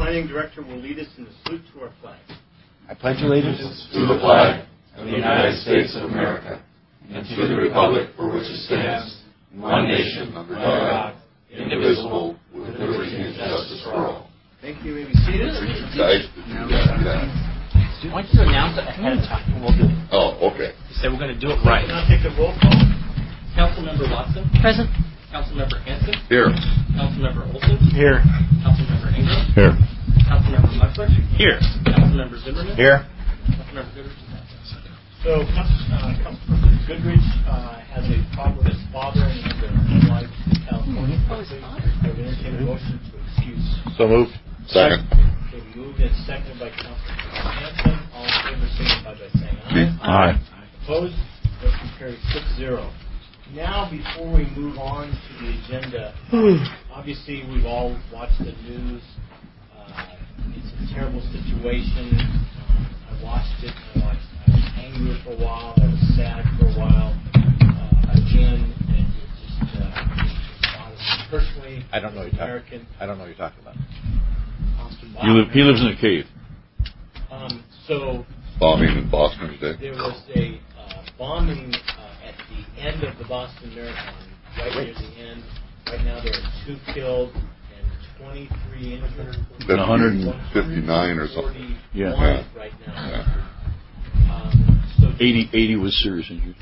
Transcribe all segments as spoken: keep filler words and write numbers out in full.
presiding director will lead us in the salute to our flag. I pledge allegiance to the flag of the United States of America and to the republic for which it stands, one nation, under God, indivisible, with liberty and justice for all. Thank you. You may be seated. Guys, why don't you announce it ahead of time and we'll do it? Oh, okay. You say we're going to do it right. Now take the roll call. Councilmember Watson. Present. Councilmember Hanson. Here. Councilmember Olson. Here. Councilmember Ingram. Here. Councilmember Muckler. Here. Councilmember Zimmerman. Here. Councilmember Goodrich. So, uh, Councilmember Goodrich uh, has a problem with his father and he has a life in California. Oh, his father. I would entertain a motion to excuse. So moved. Second. Okay, moved and seconded by Councilmember Hanson. All in favor, signify by saying Aye. aye. Opposed? Motion carries six zero. Now, before we move on to the agenda, obviously we've all watched the news. Uh, it's a terrible situation. Uh, I watched it. I watched. I was angry for a while. I was sad for a while. Uh, again, and it just uh, it bothered me personally. I don't know what you're American. talking. I don't know what you're talking about. Wow. He, live, he lives in a cave. Um, so Bombing in Boston today. there was a uh, bombing uh, at the end of the Boston Marathon, right near the end. Right now there are two killed and twenty-three injured. one hundred fifty-nine or something. Yeah. Right now. Yeah. Um, so eighty, eighty was serious injured.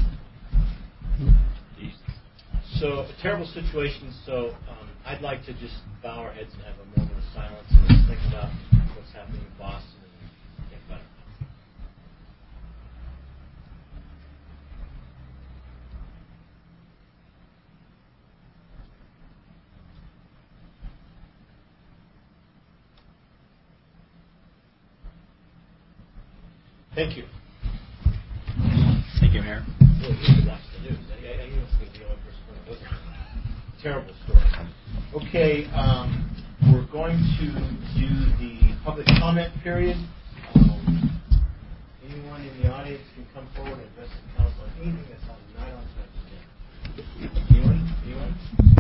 So a terrible situation. So um, I'd like to just bow our heads and have a moment of silence and just think about what's happening in Boston and think about it. Thank you. Thank you, Mayor. Well, you should watch the news. I, I, I must be the only person who doesn't. Terrible story. Okay, um, we're going to do the public comment period. Um, anyone in the audience can come forward and address the council on anything that's on not on tonight's agenda. Anyone? Anyone?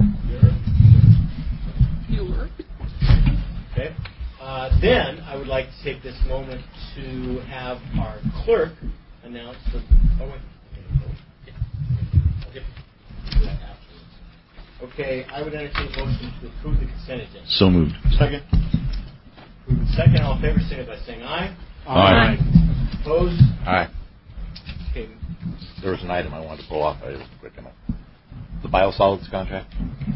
Bueller? Bueller. Okay. Uh, then I would like to take this moment to have our clerk announce the. Oh wait. Okay. Do that afterwards. Okay, I would entertain a motion to approve the consent agenda. So moved. Second. Approved second. All in favor, say it by saying aye. Aye. Opposed? Aye. Okay. There was an item I wanted to pull off. I was quick enough. The biosolids contract.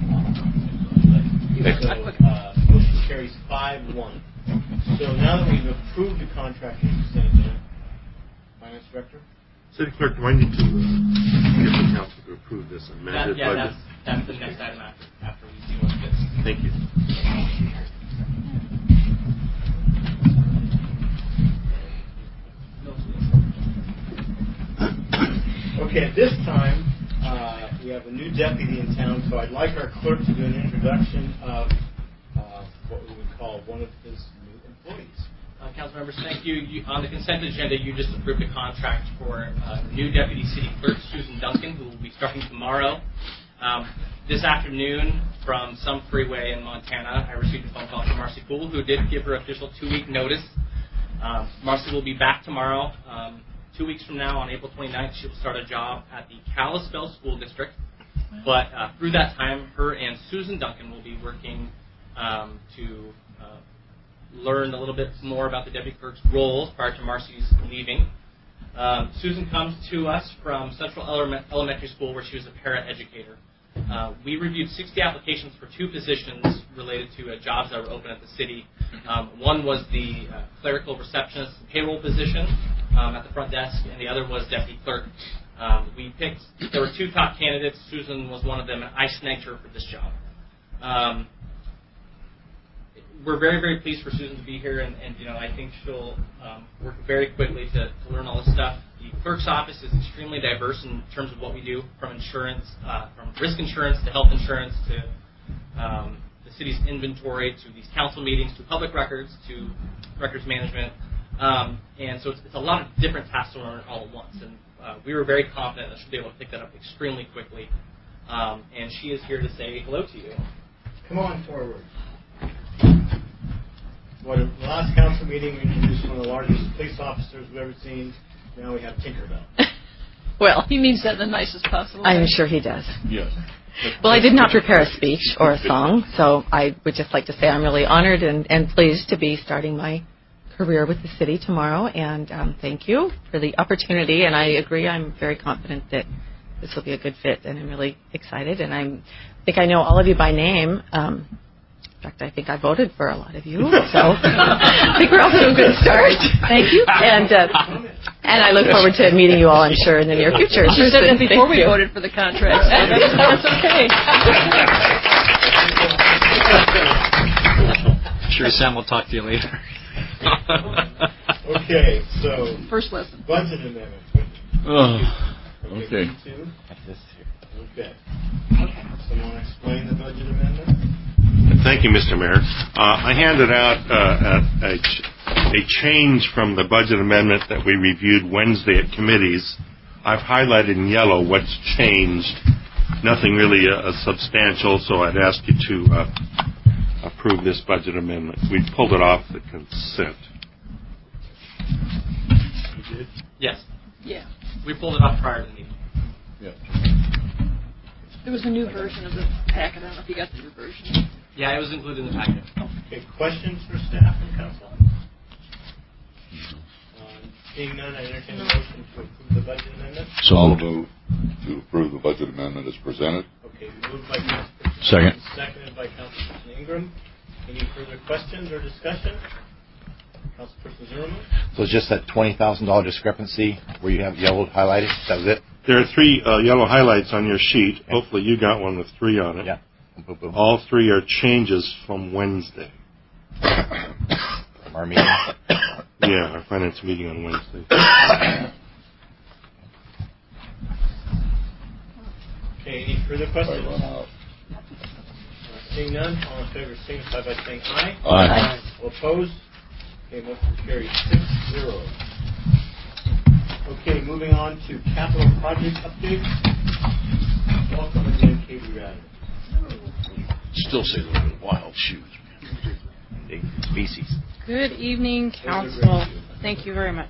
So, uh, motion carries five one. So now that we've approved the contract in the consent agenda, Finance Director? City Clerk, do I need to uh, get the council to approve this amended That, yeah, budget? that's, that's the next item after, after we deal with this. Thank you. Okay, at this time, uh, we have a new deputy in town, so I'd like our clerk to do an introduction of uh, what we would call one of his new employees. Uh, Council members, thank you. you. On the consent agenda, you just approved a contract for uh, new Deputy City Clerk Susan Duncan, who will be starting tomorrow. Um, this afternoon, from some freeway in Montana, I received a phone call from Marcy Poole, who did give her official two-week notice. Um, Marcy will be back tomorrow. Um, two weeks from now, on April twenty-ninth, she will start a job at the Kalispell School District. But uh, through that time, her and Susan Duncan will be working um, to uh, learn a little bit more about the deputy clerk's roles prior to Marcy's leaving. Um, Susan comes to us from Central Ele- Elementary School, where she was a para-educator. Uh, we reviewed sixty applications for two positions related to uh, jobs that were open at the city. Um, one was the uh, clerical receptionist and payroll position um, at the front desk, and the other was deputy clerk. Um, we picked, there were two top candidates. Susan was one of them, and I snagged her for this job. Um, we're very, very pleased for Susan to be here, and, and you know, I think she'll um, work very quickly to, to learn all this stuff. The clerk's office is extremely diverse in terms of what we do, from insurance, uh, from risk insurance to health insurance to um, the city's inventory to these council meetings to public records to records management. Um, and so it's, it's a lot of different tasks to learn all at once. And uh, we were very confident that she'll be able to pick that up extremely quickly. Um, and she is here to say hello to you. Come on forward. what the last council meeting, we introduced one of the largest police officers we've ever seen. Now we have Tinkerbell. Well, he means that in the nicest possible way. I'm sure he does. Yes. Well, I did not prepare a speech or a song, so I would just like to say I'm really honored and, and pleased to be starting my career with the city tomorrow, and um, thank you for the opportunity. And I agree, I'm very confident that this will be a good fit, and I'm really excited. And I'm, I think I know all of you by name. Um, in fact, I think I voted for a lot of you, so I think we're off to a good start. Thank you, and uh, and I look forward to meeting you all, I'm sure, in the near future. She said that before Thank we you. voted for the contract, so that's, that's okay. Sure, Sam will talk to you later. Okay, so First lesson. budget amendment. Oh, okay. Two. This here. Okay. Someone explain the budget amendment? Thank you, Mister Mayor. Uh, I handed out uh, a, a, ch- a change from the budget amendment that we reviewed Wednesday at committees. I've highlighted in yellow what's changed. Nothing really uh, substantial, so I'd ask you to uh, approve this budget amendment. We pulled it off the consent. You did? Yes. Yeah. We pulled it off prior to the meeting. Yeah. There was a new version of the packet. I don't know if you got the new version. Yeah, it was included in the packet. Okay, questions for staff and council? Uh, Seeing none, I entertain a motion to approve the budget amendment. So I'll moved. move to approve the budget amendment as presented. Okay, moved by Councilperson Second. Jones, seconded by Councilperson Ingram. Any further questions or discussion? Councilperson Zimmerman? So it's just that twenty thousand dollars discrepancy where you have yellow highlighted? That was it? There are three uh, yellow highlights on your sheet. Hopefully you got one with three on it. Yeah. Boom, boom. All three are changes from Wednesday. From our meeting. Yeah, our finance meeting on Wednesday. Okay, any further questions? Run out. Uh, Seeing none, all in favor signify by saying aye. Aye. All opposed? Okay, motion carries six zero. Okay, moving on to capital project updates. Welcome again, Katie Radder. Still say those are wild shoes. Big species. Good evening, Those are Council. great. Thank you very much.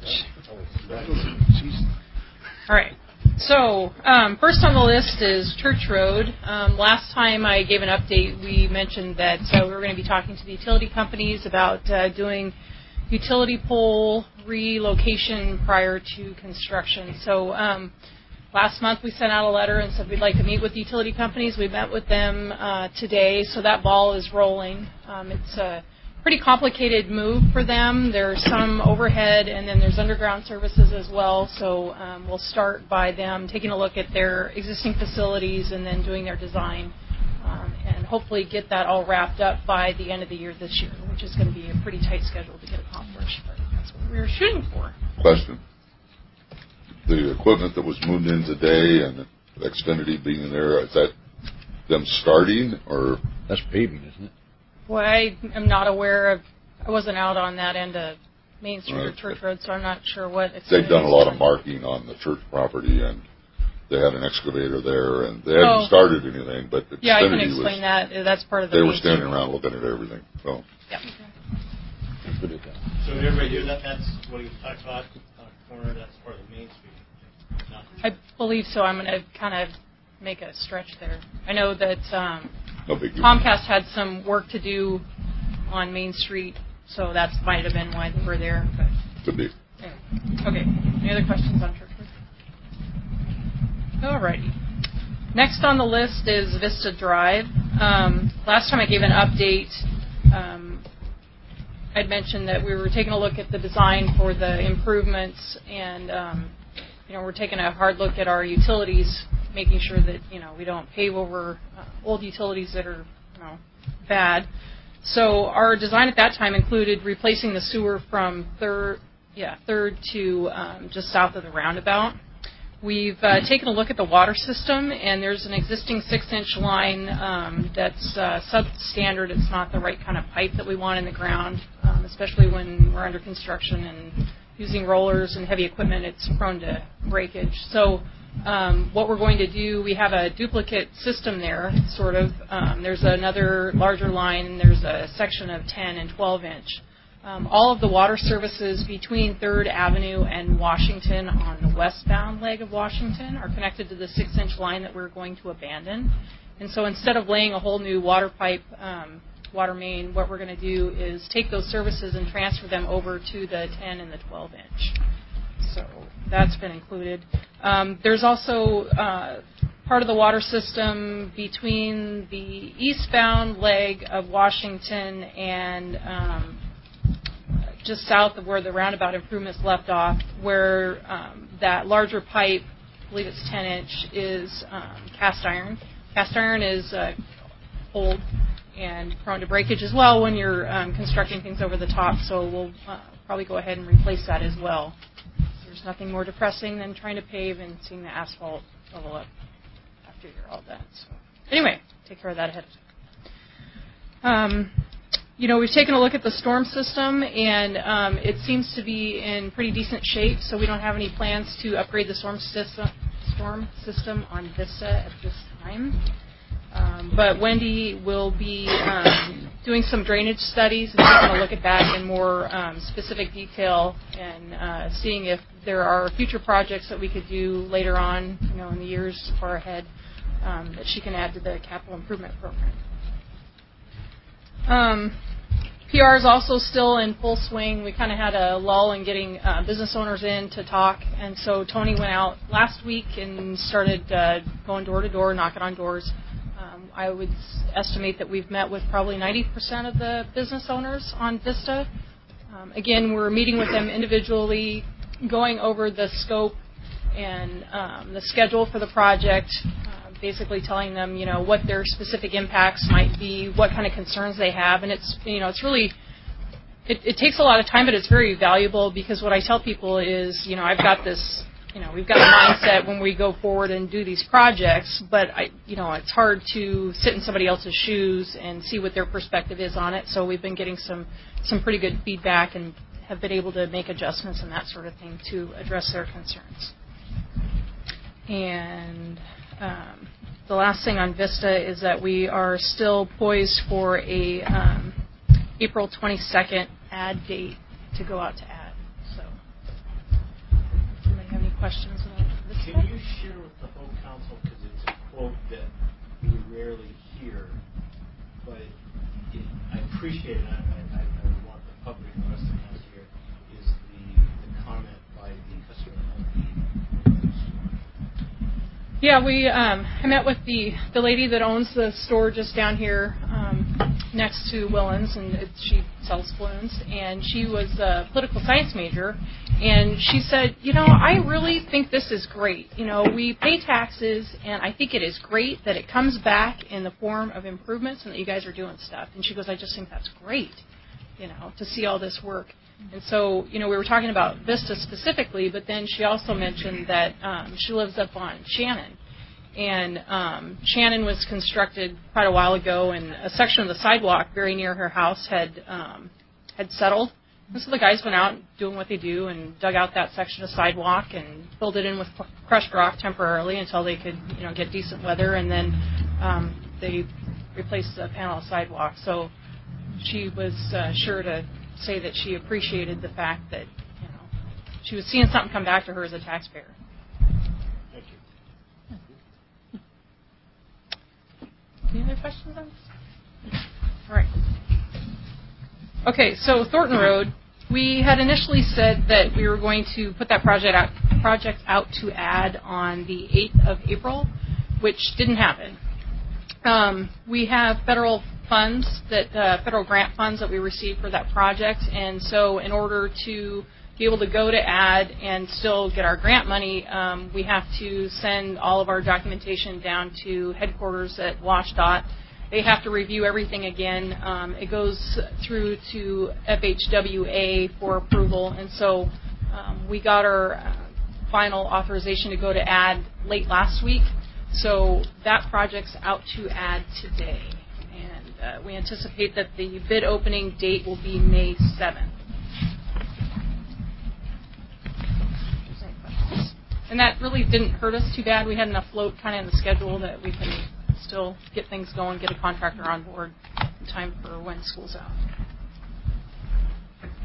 All right. So, um, first on the list is Church Road. Um, last time I gave an update, we mentioned that uh, we were going to be talking to the utility companies about uh, doing utility pole relocation prior to construction. So, um, last month we sent out a letter and said we'd like to meet with the utility companies. We met with them uh, today, so that ball is rolling. Um, it's a pretty complicated move for them. There's some overhead and then there's underground services as well. So um, we'll start by them taking a look at their existing facilities and then doing their design um, and hopefully get that all wrapped up by the end of the year this year, which is going to be a pretty tight schedule to get accomplished. But that's what we were shooting for. Question. The equipment that was moved in today and Xfinity being there, is that them starting or? That's paving, isn't it? Well, I am not aware of, I wasn't out on that end of Main Street or Right. Church Road, so I'm not sure what. They've done a lot of Xfinity's marking on the church property, and they had an excavator there, and they hadn't Oh. started anything, but Xfinity Yeah, I can was, explain that. That's part of the they were Main standing Street. around looking at everything. So Yeah. Good at that. So everybody hear that? That's what he talked about, uh, corner, that's part of the Main Street. Not- I believe so. I'm going to kind of make a stretch there. I know that um, no big deal. Comcast had some work to do on Main Street, so that might have been why they were there. But Could be. anyway. Okay. Any other questions on Church Road? Alrighty. Next on the list is Vista Drive. Um, last time I gave an update, um, I'd mentioned that we were taking a look at the design for the improvements, and um, you know we're taking a hard look at our utilities, making sure that you know we don't pave over uh, old utilities that are you know bad. So our design at that time included replacing the sewer from third, yeah, third to um, just south of the roundabout. We've uh, taken a look at the water system, and there's an existing six-inch line um, that's uh, substandard. It's not the right kind of pipe that we want in the ground, um, especially when we're under construction and using rollers and heavy equipment. It's prone to breakage. So um, what we're going to do, we have a duplicate system there, sort of. Um, there's another larger line, and there's a section of ten and twelve inch. Um, all of the water services between third Avenue and Washington on the westbound leg of Washington are connected to the six-inch line that we're going to abandon. And so instead of laying a whole new water pipe, um, water main, what we're going to do is take those services and transfer them over to the ten and the twelve inch. So that's been included. Um, there's also uh, part of the water system between the eastbound leg of Washington and um, just south of where the roundabout improvements left off, where um, that larger pipe, I believe it's ten inch, is um, cast iron. Cast iron is uh, old and prone to breakage as well when you're um, constructing things over the top, so we'll uh, probably go ahead and replace that as well. There's nothing more depressing than trying to pave and seeing the asphalt level up after you're all done. So anyway, take care of that ahead of time. Um, you know, we've taken a look at the storm system, and um, it seems to be in pretty decent shape, so we don't have any plans to upgrade the storm system, storm system on Vista at this time. Um, but Wendy will be um, doing some drainage studies and taking a look at that in more um, specific detail and uh, seeing if there are future projects that we could do later on, you know, in the years far ahead um, that she can add to the capital improvement program. Um, P R is also still in full swing. We kind of had a lull in getting uh, business owners in to talk, and so Tony went out last week and started uh, going door to door, knocking on doors. Um, I would estimate that we've met with probably ninety percent of the business owners on Vista. Um, again, we're meeting with them individually, going over the scope and um, the schedule for the project, uh, basically telling them, you know, what their specific impacts might be, what kind of concerns they have, and it's, you know, it's really, it, it takes a lot of time, but it's very valuable because what I tell people is, you know, I've got this. You know, we've got a mindset when we go forward and do these projects, but I, you know, it's hard to sit in somebody else's shoes and see what their perspective is on it. So we've been getting some, some pretty good feedback and have been able to make adjustments and that sort of thing to address their concerns. And um, the last thing on Vista is that we are still poised for a um, April twenty-second ad date to go out to ad. Have any questions on this? Can you share with the whole council, because it's a quote that we rarely hear, but it, it, I appreciate it, and I, I, I want the public and the rest of the council here, is the, the comment by the customer of the store. Yeah, we, um, I met with the, the lady that owns the store just down here um, next to Willens, and it, she sells balloons, and she was a political science major, and she said, you know, I really think this is great. You know, we pay taxes, and I think it is great that it comes back in the form of improvements and that you guys are doing stuff. And she goes, I just think that's great, you know, to see all this work. And so, you know, we were talking about Vista specifically, but then she also mentioned that um, she lives up on Shannon. And um, Shannon was constructed quite a while ago, and a section of the sidewalk very near her house had um, had settled. And so the guys went out doing what they do and dug out that section of sidewalk and filled it in with crushed rock temporarily until they could, you know, get decent weather, and then um, they replaced the panel of sidewalk. So she was uh, sure to say that she appreciated the fact that, you know, she was seeing something come back to her as a taxpayer. Thank you. Any other questions on this? All right. Okay, so Thornton Road, we had initially said that we were going to put that project out, project out to ad on the eighth of April, which didn't happen. Um, we have federal funds, that uh, federal grant funds that we received for that project, and so in order to be able to go to ad and still get our grant money, um, we have to send all of our documentation down to headquarters at WashDOT. They have to review everything again. Um, it goes through to F H W A for approval, and so um, we got our uh, final authorization to go to ad late last week. So that project's out to ad today, and uh, we anticipate that the bid opening date will be May seventh. And that really didn't hurt us too bad. We had enough float kind of in the schedule that we can still get things going, get a contractor on board in time for when school's out.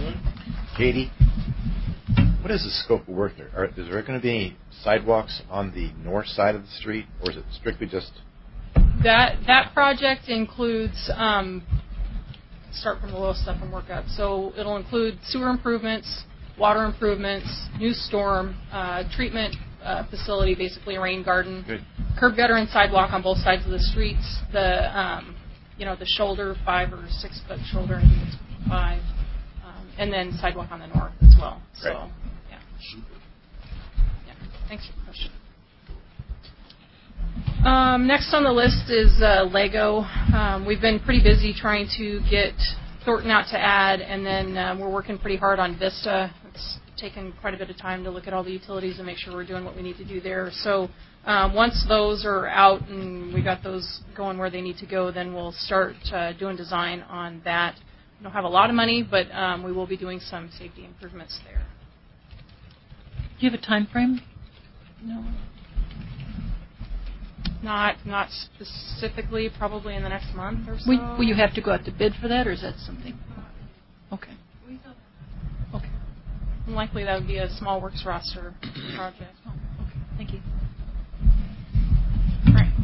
Zimmerman. Katie, what is the scope of work there? Are, is there going to be any sidewalks on the north side of the street, or is it strictly just... That that project includes, um, start from the lowest stuff and work up. So it'll include sewer improvements, water improvements, new storm, uh, treatment uh, facility, basically a rain garden, Good. curb gutter and sidewalk on both sides of the streets, the, um, you know, the shoulder, five or six foot shoulder, I think it's five, um, and then sidewalk on the north as well. Great. So, yeah. Yeah. Thanks for the question. Um, next on the list is uh, Lego. Um, we've been pretty busy trying to get Thornton out to add, and then uh, we're working pretty hard on Vista. It's taken quite a bit of time to look at all the utilities and make sure we're doing what we need to do there. So um, once those are out and we got those going where they need to go, then we'll start uh, doing design on that. We don't have a lot of money, but um, we will be doing some safety improvements there. Do you have a time frame? No. Not not specifically, probably in the next month or so. Will, will you have to go out to bid for that, or is that something? Okay. Okay. And likely that would be a small works roster project. Oh, okay. Thank you. All right.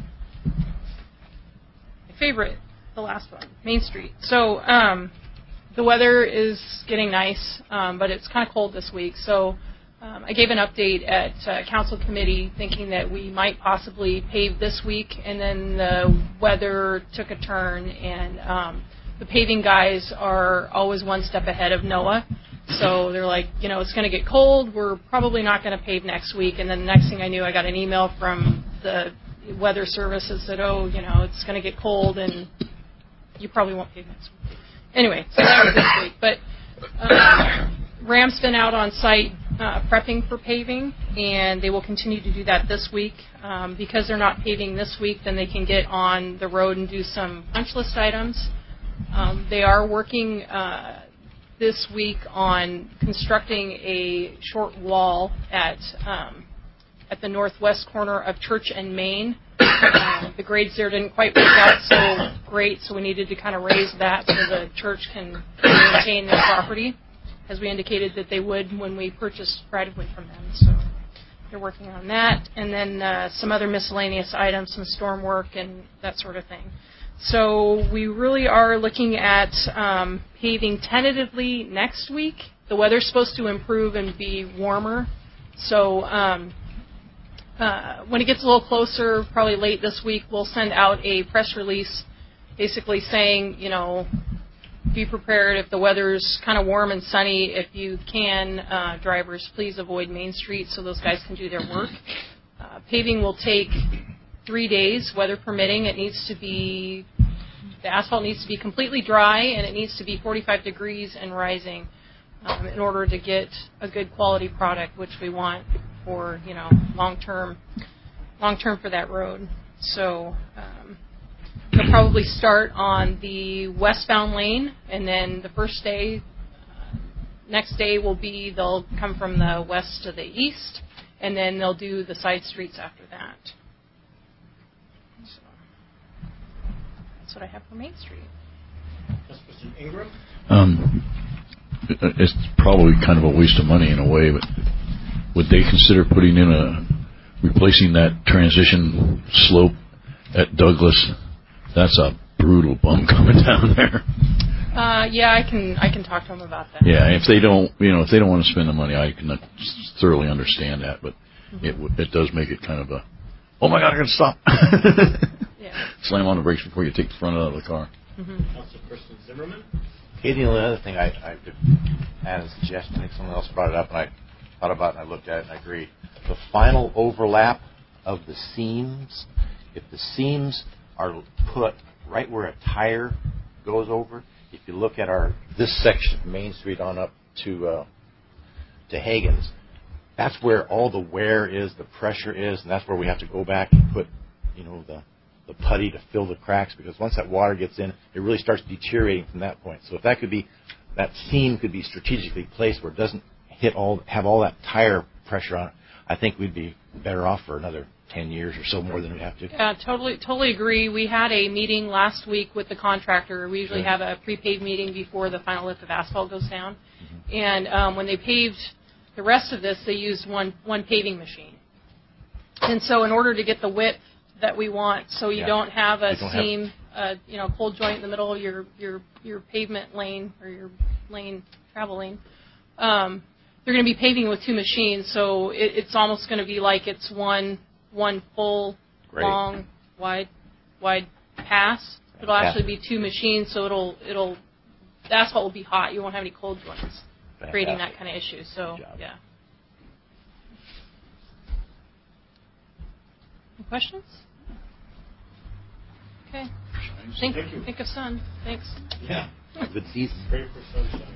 My favorite, the last one, Main Street. So um, the weather is getting nice, um, but it's kind of cold this week. So Um, I gave an update at uh, council committee thinking that we might possibly pave this week, and then the weather took a turn, and um, the paving guys are always one step ahead of NOAA. So they're like, you know, it's going to get cold. We're probably not going to pave next week. And then the next thing I knew, I got an email from the weather service that said, oh, you know, it's going to get cold, and you probably won't pave next week. Anyway, so that was this week. But uh, Ram's been out on site Uh, prepping for paving, and they will continue to do that this week. Um, because they're not paving this week, then they can get on the road and do some punch list items. Um, they are working uh, this week on constructing a short wall at um, at the northwest corner of Church and Main. Uh, the grades there didn't quite work out so great, so we needed to kind of raise that so the church can maintain their property, as we indicated that they would when we purchased right-of-way from them. So they're working on that. And then uh, some other miscellaneous items, some storm work and that sort of thing. So we really are looking at um, paving tentatively next week. The weather's supposed to improve and be warmer. So um, uh, when it gets a little closer, probably late this week, we'll send out a press release basically saying, you know, be prepared if the weather's kind of warm and sunny. If you can, uh, drivers, please avoid Main Street so those guys can do their work. Uh, paving will take three days, weather permitting. It needs to be, the asphalt needs to be completely dry, and it needs to be forty-five degrees and rising um, in order to get a good quality product, which we want for, you know, long-term, long-term for that road. So, um, they'll probably start on the westbound lane, and then the first day, uh, next day will be they'll come from the west to the east, and then they'll do the side streets after that. So that's what I have for Main Street. Mister Ingram? Um, it's probably kind of a waste of money in a way, but would they consider putting in a, replacing that transition slope at Douglas? That's a brutal bump coming down there. Uh, yeah, I can I can talk to them about that. Yeah, if they don't, you know, if they don't want to spend the money, I can thoroughly understand that. But mm-hmm. it it does make it kind of a, oh my God, I got to stop. Yeah. Slam on the brakes before you take the front out of the car. Mm-hmm. Councilperson Zimmerman. Katie, the only other thing I, I could add as a suggestion, I think someone else brought it up, and I thought about it, and I looked at it, and I agreed. The final overlap of the seams, if the seams are put right where a tire goes over. If you look at our this section of Main Street on up to uh, to Hagen's, that's where all the wear is, the pressure is, and that's where we have to go back and put, you know, the the putty to fill the cracks, because once that water gets in, it really starts deteriorating from that point. So if that could be, that seam could be strategically placed where it doesn't hit all, have all that tire pressure on it, I think we'd be better off for another ten years or so more than we have to. Yeah, totally, totally agree. We had a meeting last week with the contractor. We usually have a prepaid meeting before the final lift of asphalt goes down. Mm-hmm. And um, when they paved the rest of this, they used one one paving machine. And so in order to get the width that we want, so you Yeah. don't have a don't seam, uh, you know, cold joint in the middle of your, your, your pavement lane or your lane, travel lane, um, they're going to be paving with two machines, so it, it's almost going to be like it's one one full, Great. long, wide, wide pass. It'll actually be two machines, so it'll it'll the asphalt will be hot. You won't have any cold joints, Fantastic. creating that kind of issue. So Good job. yeah. Any questions? Okay. Think Thank you. think of sun. Thanks. Yeah. Good season. Great for sunshine.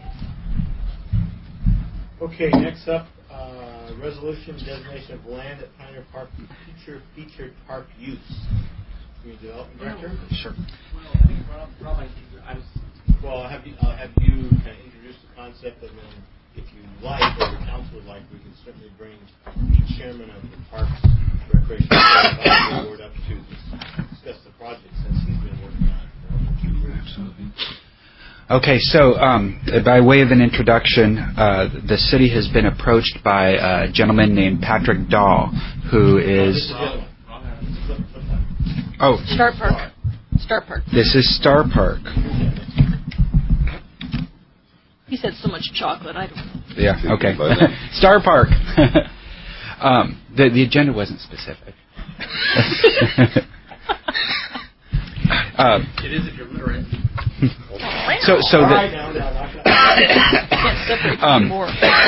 Okay, next up, uh, resolution designation of land at Pioneer Park future featured park use. Community Development Director. Sure. Well, I think Rob, Rob I, I was. Well, I'll have you, I'll have you kind of introduce the concept, and then if you like, or the council would like, we can certainly bring the chairman of the Parks Recreation Advisory Board up to discuss the project since he's been working on it for a few years. Absolutely. Okay, so um, by way of an introduction, uh, the city has been approached by a gentleman named Patrick Dahl, who is... Oh, Star Park. Star Park. This is Star Park. He said so much chocolate, I don't know. Yeah, okay. Star Park. um, the, the agenda wasn't specific. um, It is if you're literate. So, so the, Can't separate um, more.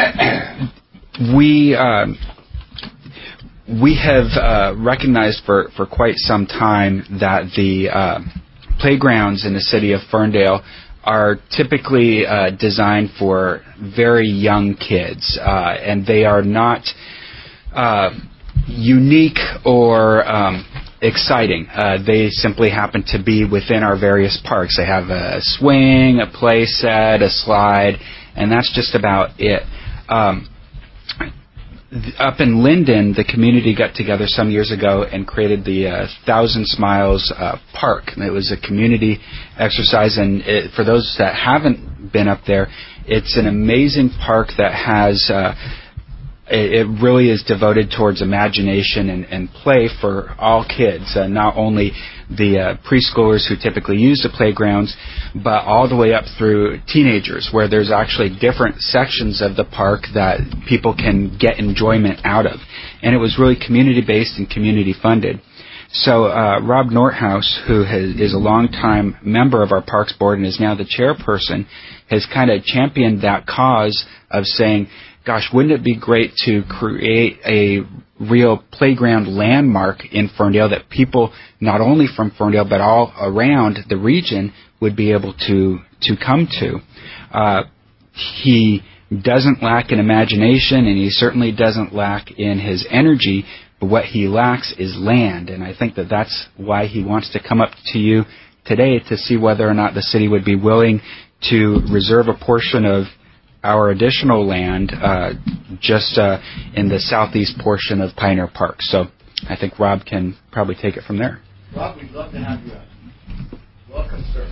we um, we have uh, recognized for, for quite some time that the uh, playgrounds in the city of Ferndale are typically uh, designed for very young kids, uh, and they are not uh, unique or um, exciting. Uh, they simply happen to be within our various parks. They have a swing, a play set, a slide, and that's just about it. Um, th- up in Linden, the community got together some years ago and created the uh, Thousand Smiles uh, Park. And it was a community exercise, and it, for those that haven't been up there, it's an amazing park that has... Uh, It really is devoted towards imagination and, and play for all kids, uh, not only the uh, preschoolers who typically use the playgrounds, but all the way up through teenagers, where there's actually different sections of the park that people can get enjoyment out of. And it was really community-based and community-funded. So uh, Rob Northouse, who has, is a longtime member of our Parks Board and is now the chairperson, has kind of championed that cause of saying, gosh, wouldn't it be great to create a real playground landmark in Ferndale that people, not only from Ferndale, but all around the region would be able to, to come to. Uh, he doesn't lack in imagination, and he certainly doesn't lack in his energy, but what he lacks is land, and I think that that's why he wants to come up to you today to see whether or not the city would be willing to reserve a portion of our additional land uh, just uh, in the southeast portion of Pioneer Park. So I think Rob can probably take it from there. Rob, we'd love to have you on. Welcome, sir.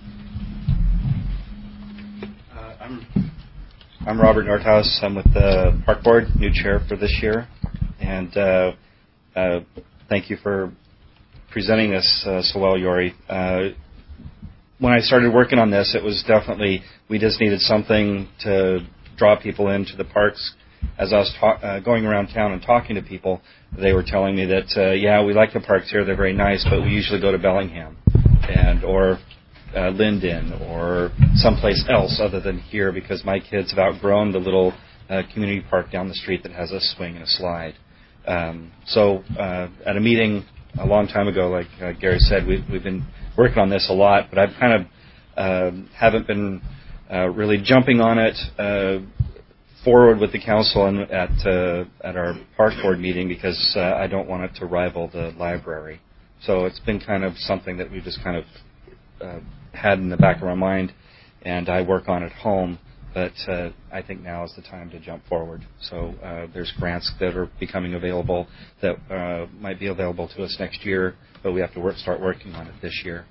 Uh, I'm, I'm Robert Northouse. I'm with the Park Board, new chair for this year. And uh, uh, thank you for presenting this uh, so well, Yori. Uh, when I started working on this, it was definitely, we just needed something to draw people into the parks. As I was ta- uh, going around town and talking to people, they were telling me that, uh, yeah, we like the parks here, they're very nice, but we usually go to Bellingham and or uh, Linden or someplace else other than here because my kids have outgrown the little uh, community park down the street that has a swing and a slide. Um, so uh, at a meeting a long time ago, like uh, Gary said, we, we've been working on this a lot, but I've kind of uh, haven't been uh, really jumping on it uh, forward with the council and at uh, at our park board meeting because uh, I don't want it to rival the library. So it's been kind of something that we just kind of uh, had in the back of our mind, and I work on at home. But uh, I think now is the time to jump forward. So uh, there's grants that are becoming available that uh, might be available to us next year, but we have to work, start working on it this year.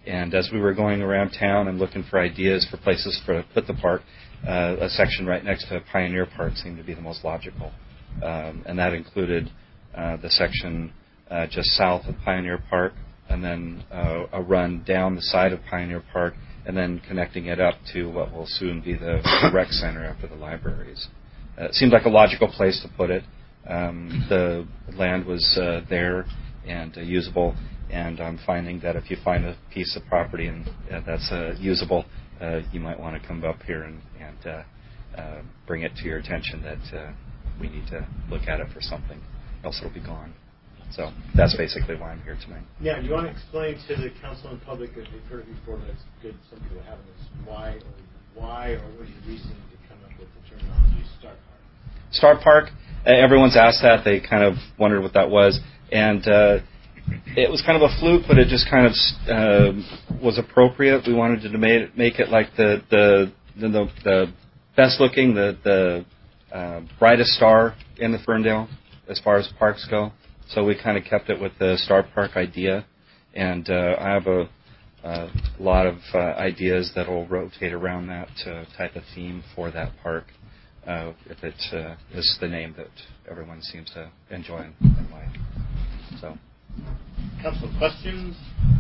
And as we were going around town and looking for ideas for places for to put the park, uh, a section right next to Pioneer Park seemed to be the most logical. Um, and that included uh, the section uh, just south of Pioneer Park, and then uh, a run down the side of Pioneer Park, and then connecting it up to what will soon be the rec center after the libraries. Uh, it seemed like a logical place to put it. Um, the land was uh, there and uh, usable, and I'm finding that if you find a piece of property and uh, that's uh, usable, uh, you might want to come up here and, and uh, uh, bring it to your attention that uh, we need to look at it for something, else it'll be gone. So that's basically why I'm here tonight. Yeah, do you want to explain to the council and public, if you've heard it before, but it's good some people haven't, is why or why or what is your reasoning to come up with the terminology Star Park? Star Park, uh, everyone's asked that. They kind of wondered what that was. And uh, it was kind of a fluke, but it just kind of uh, was appropriate. We wanted to make, make it like the the the, the best looking, the, the uh, brightest star in the Ferndale as far as parks go. So we kind of kept it with the Star Park idea, and uh, I have a, a lot of uh, ideas that will rotate around that uh, type of theme for that park, uh, if it uh, is the name that everyone seems to enjoy and, and like. So, Council questions?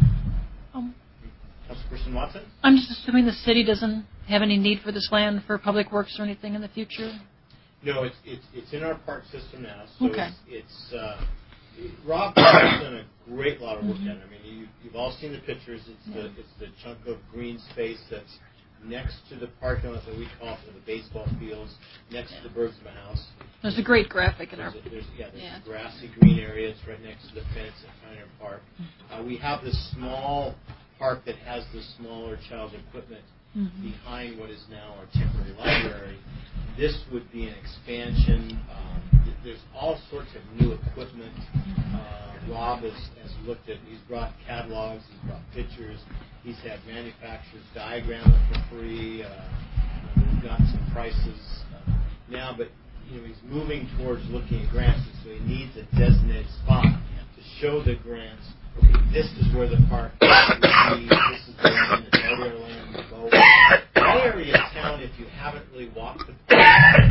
Um, Councilperson Watson? I'm just assuming the city doesn't have any need for this land for public works or anything in the future. No, it's it's it's in our park system now, so Okay. it's. it's uh, Rob has done a great lot of work Mm-hmm. on it. I mean, you, you've all seen the pictures. It's Yeah. the it's the chunk of green space that's next to the parking lot that we call for the baseball fields, next Yeah. to the Bergsma House. There's a great graphic in our. There's a, there's, yeah, there's Yeah. a grassy green area. It's right next to the fence at Pioneer Park. Uh, we have this small park that has the smaller child's equipment Mhm. behind what is now our temporary library. This would be an expansion. Um, th- there's all sorts of new equipment. Uh, Rob has, has looked at, he's brought catalogs, he's brought pictures, he's had manufacturers diagram it for free. Uh, we've got some prices uh, now, but you know, he's moving towards looking at grants, and so he needs a designated spot to show the grants. Okay, this is where the park would be. This is the land, it's already our land, we go. That area of town, if you haven't really walked the park,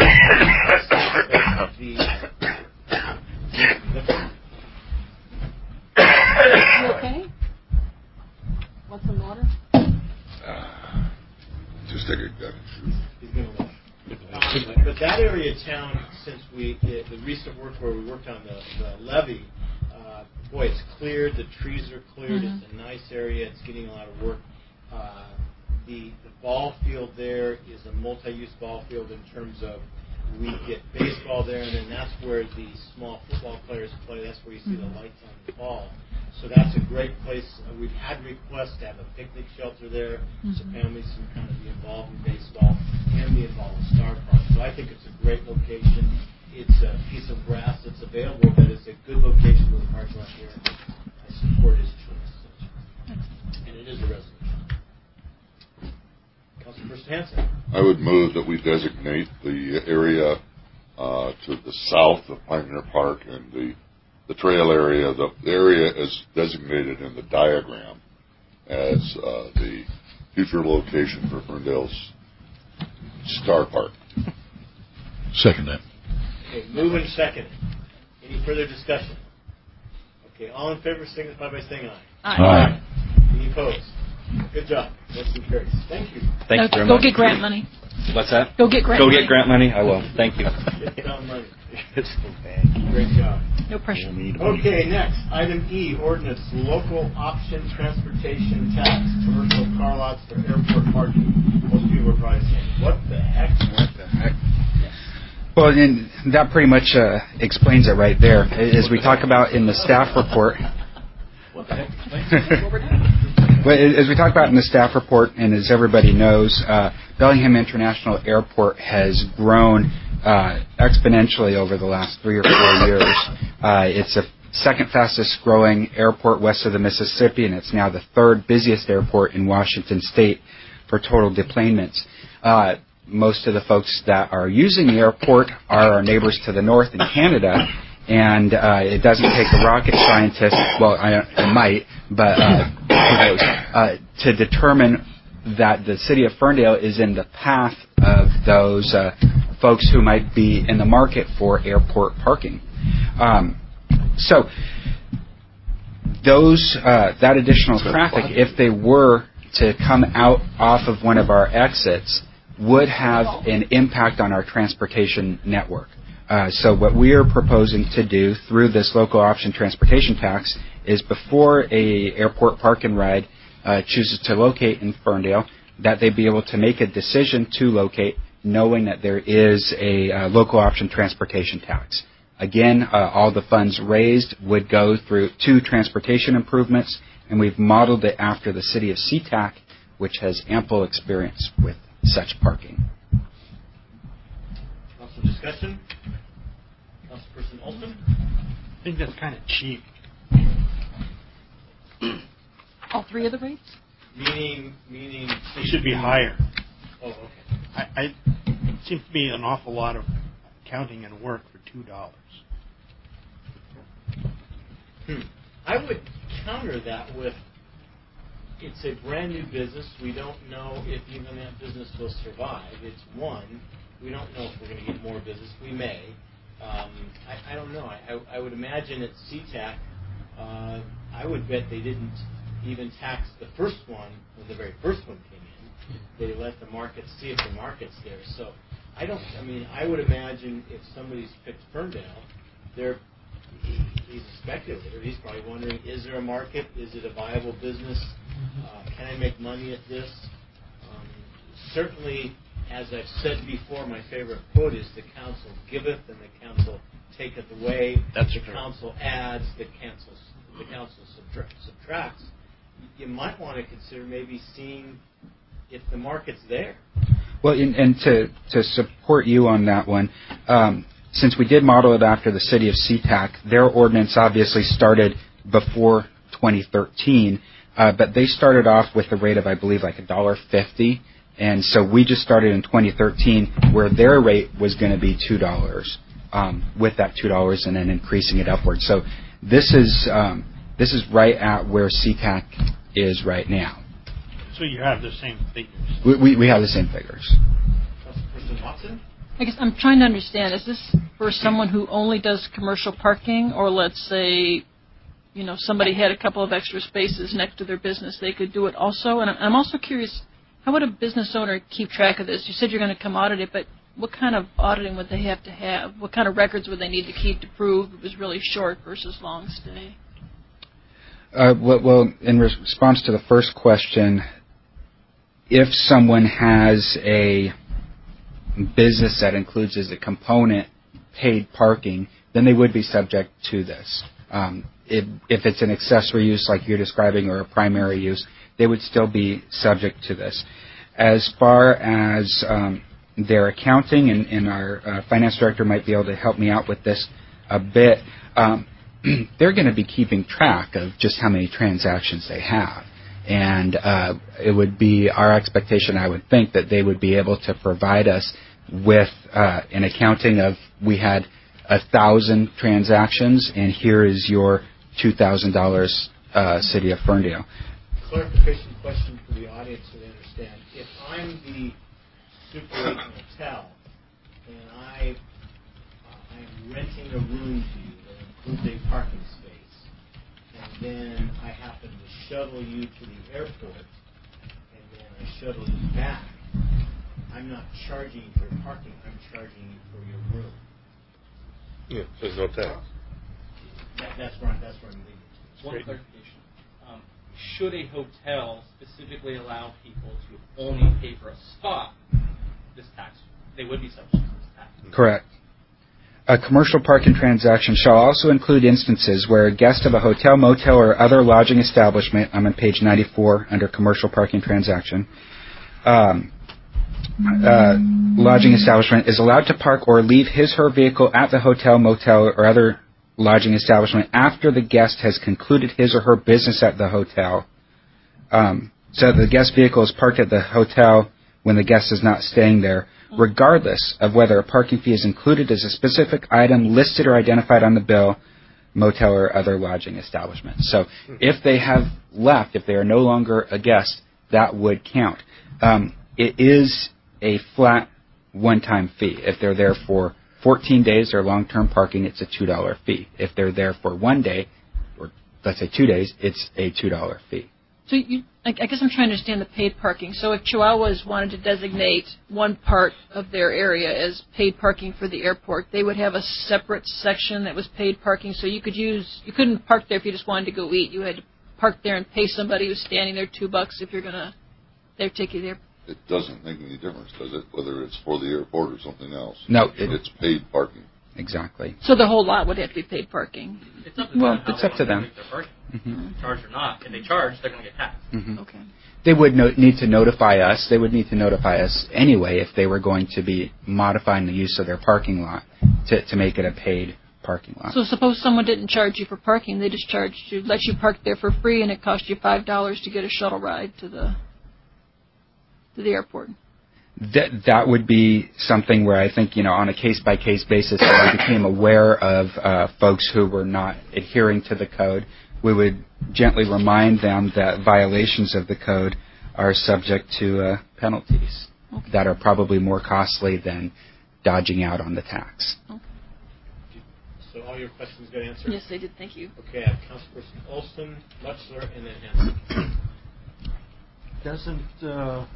the, the You okay? Want some water? Uh, just take a gun and shoot. He's going to look. Um, but that area of town, since we the, the recent work where we worked on the, the levee, uh, boy, it's cleared. The trees are cleared. Mm-hmm. It's a nice area. It's getting a lot of work. Uh, the the ball field there is a multi-use ball field in terms of we get baseball there, and then that's where the small football players play. That's where you see the lights on the ball. So that's a great place. Uh, we've had requests to have a picnic shelter there, mm-hmm. so families can kind of be involved in baseball and be involved in Star Park. So I think it's a great location. It's a piece of grass that's available, but it's a good location with the parking lot here. I support his choice. And it is a resolution. Councilperson Hanson. I would move that we designate the area uh, to the south of Pioneer Park and the the trail area, the area is designated in the diagram as uh, the future location for Ferndale's Star Park. Second that. Okay, move and second. Any further discussion? Okay, all in favor signify by saying aye. Aye. Aye. Any opposed? Good job. Motion carries. Thank you. Thank Uh, you very go much. get grant money. What's that? Go get grant Go money. get grant money. I will. Thank you. Get down money. It's so bad. Great job. No pressure. Okay, next, item E, ordinance, local option transportation tax, commercial car lots for airport parking. Most people are probably saying, what the heck? What the heck? Well, and that pretty much uh, explains it right there. As we talk about in the staff report. What the heck explains what we're doing? Well, as we talk about in the staff report, and as everybody knows, uh, Bellingham International Airport has grown uh, exponentially over the last three or four years. Uh, it's the second fastest growing airport west of the Mississippi, and it's now the third busiest airport in Washington State for total deplanements. Uh, most of the folks that are using the airport are our neighbors to the north in Canada, and uh, it doesn't take a rocket scientist, well, I, it might, but uh, proposed uh, to determine that the city of Ferndale is in the path of those uh, folks who might be in the market for airport parking. Um, so those uh, that additional traffic, if they were to come out off of one of our exits, would have an impact on our transportation network. Uh, so what we are proposing to do through this local option transportation tax is before a airport park and ride uh, chooses to locate in Ferndale, that they be able to make a decision to locate knowing that there is a uh, local option transportation tax. Again, uh, all the funds raised would go through to transportation improvements, and we've modeled it after the city of SeaTac, which has ample experience with such parking. Council discussion? Councilperson Olson? I think that's kind of cheap. All three of the rates? Meaning, meaning They should be higher. Oh, okay. I, I it seems to be an awful lot of accounting and work for two dollars. Hmm. I would counter that with, it's a brand new business. We don't know if even that business will survive. It's one. We don't know if we're going to get more business. We may. Um, I, I don't know. I, I, I would imagine at SeaTac, uh, I would bet they didn't even tax the first one when the very first one came in. They let the market see if the market's there. So I don't, I mean, I would imagine if somebody's picked Ferndale, they're, he's a speculator. He's probably wondering, is there a market? Is it a viable business? Uh, can I make money at this? Um, certainly, as I've said before, my favorite quote is, the council giveth and the council taketh away. That's the true. council adds, the council, the council subtra- subtracts. You might want to consider maybe seeing if the market's there. Well, in, and to, to support you on that one, um, since we did model it after the city of SeaTac, their ordinance obviously started before twenty thirteen, uh, but they started off with a rate of, I believe, like one dollar fifty, and so we just started in twenty thirteen where their rate was going to be two dollars, um, with that two dollars and then increasing it upward. So this is um, this is right at where SeaTac is right now. So you have the same figures. We, we, we have the same figures. Councilperson Watson? I guess I'm trying to understand, is this for someone who only does commercial parking, or let's say, you know, somebody had a couple of extra spaces next to their business, they could do it also? And I'm also curious, how would a business owner keep track of this? You said you're going to come audit it, but what kind of auditing would they have to have? What kind of records would they need to keep to prove it was really short versus long stay? Uh, well, well, in response to the first question, if someone has a business that includes as a component paid parking, then they would be subject to this. Um, if, if it's an accessory use like you're describing or a primary use, they would still be subject to this. As far as um, their accounting, and, and our uh, finance director might be able to help me out with this a bit, um, they're going to be keeping track of just how many transactions they have. And uh, it would be our expectation, I would think, that they would be able to provide us with uh, an accounting of, we had a thousand transactions, and here is your two thousand dollars, uh, City of Ferndale. Clarification question for the audience so they understand. If I'm the Super eight hotel and I uh, I'm renting a room to you that includes a parking space, and then I happen to shuttle you to the airport, and then I shuttle you back, I'm not charging you for parking, I'm charging you for your room. Yeah, there's no tax. That, that's right, that's where I'm leading to. One clarification. Um, should a hotel specifically allow people to only pay for a spot, this tax, they would be subject to this tax? Correct. A commercial parking transaction shall also include instances where a guest of a hotel, motel, or other lodging establishment, I'm on page ninety-four under commercial parking transaction, um, uh, lodging establishment is allowed to park or leave his or her vehicle at the hotel, motel, or other lodging establishment after the guest has concluded his or her business at the hotel. Um, so the guest vehicle is parked at the hotel when the guest is not staying there, regardless of whether a parking fee is included as a specific item listed or identified on the bill, motel or other lodging establishment. So if they have left, if they are no longer a guest, that would count. Um, it is a flat one-time fee. If they're there for fourteen days or long-term parking, it's a two dollar fee. If they're there for one day, or let's say two days, it's a two dollar fee. So you, I guess I'm trying to understand the paid parking. So if Chihuahuas wanted to designate one part of their area as paid parking for the airport, they would have a separate section that was paid parking. So you could use, you couldn't park there if you just wanted to go eat. You had to park there and pay somebody who's standing there two bucks if you're gonna, they'll take you there. It doesn't make any difference, does it? Whether it's for the airport or something else. No, it, it's paid parking. Exactly. So the whole lot would have to be paid parking. It's up to well, them how it's they up to want them. make their parking. Mm-hmm. Charge or not. If they charge, they're going to get taxed. Mm-hmm. Okay. They would no- need to notify us. They would need to notify us anyway if they were going to be modifying the use of their parking lot to, to make it a paid parking lot. So suppose someone didn't charge you for parking. They just charged you, let you park there for free, and it cost you five dollars to get a shuttle ride to the to the airport. That that would be something where I think, you know, on a case-by-case basis, if we became aware of uh, folks who were not adhering to the code, we would gently remind them that violations of the code are subject to uh, penalties okay. that are probably more costly than dodging out on the tax. Okay. So all your questions got answered? Yes, they did. Thank you. Okay, I have Councilperson Olson, Mutchler, and then Hanson. Doesn't uh,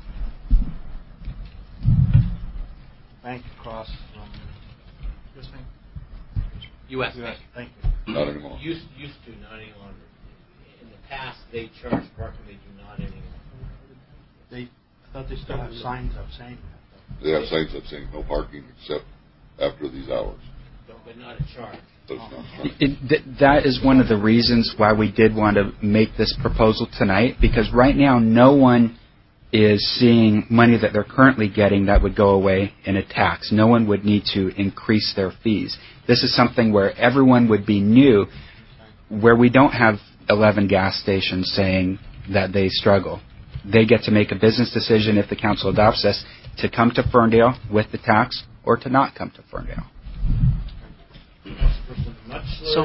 bank across from this thing? U S. U S. Thank you. Not anymore. Used, used to, not any longer. In the past, they charge parking. They do not anymore. They, I thought they still have signs up saying that. They have signs up saying no parking except after these hours. No, but not a charge. But it's not charged. It, th- that is one of the reasons why we did want to make this proposal tonight, because right now no one is seeing money that they're currently getting that would go away in a tax. No one would need to increase their fees. This is something where everyone would be new, where we don't have eleven gas stations saying that they struggle. They get to make a business decision if the council adopts this to come to Ferndale with the tax or to not come to Ferndale. So,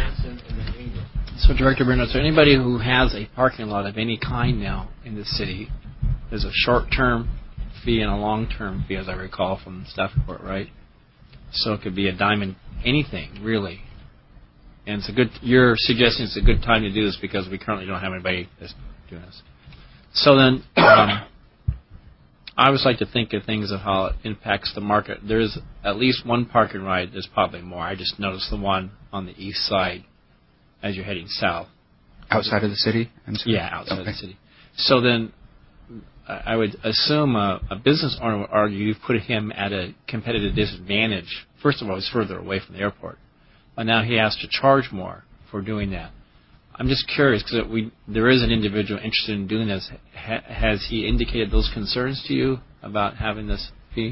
so Director Bruno, is there anybody who has a parking lot of any kind now in the city? There's a short-term fee and a long-term fee, as I recall from the staff report, right? So it could be a dime, anything, really. And it's a good. You're suggesting it's a good time to do this because we currently don't have anybody that's doing this. So then, um, I always like to think of things of how it impacts the market. There's at least one parking ride. There's probably more. I just noticed the one on the east side as you're heading south. Outside of the city? I'm sorry. Yeah, outside okay. of the city. So then, I would assume a, a business owner would argue you've put him at a competitive disadvantage. First of all, he's further away from the airport. But now he has to charge more for doing that. I'm just curious, because we there is an individual interested in doing this. Ha, has he indicated those concerns to you about having this fee?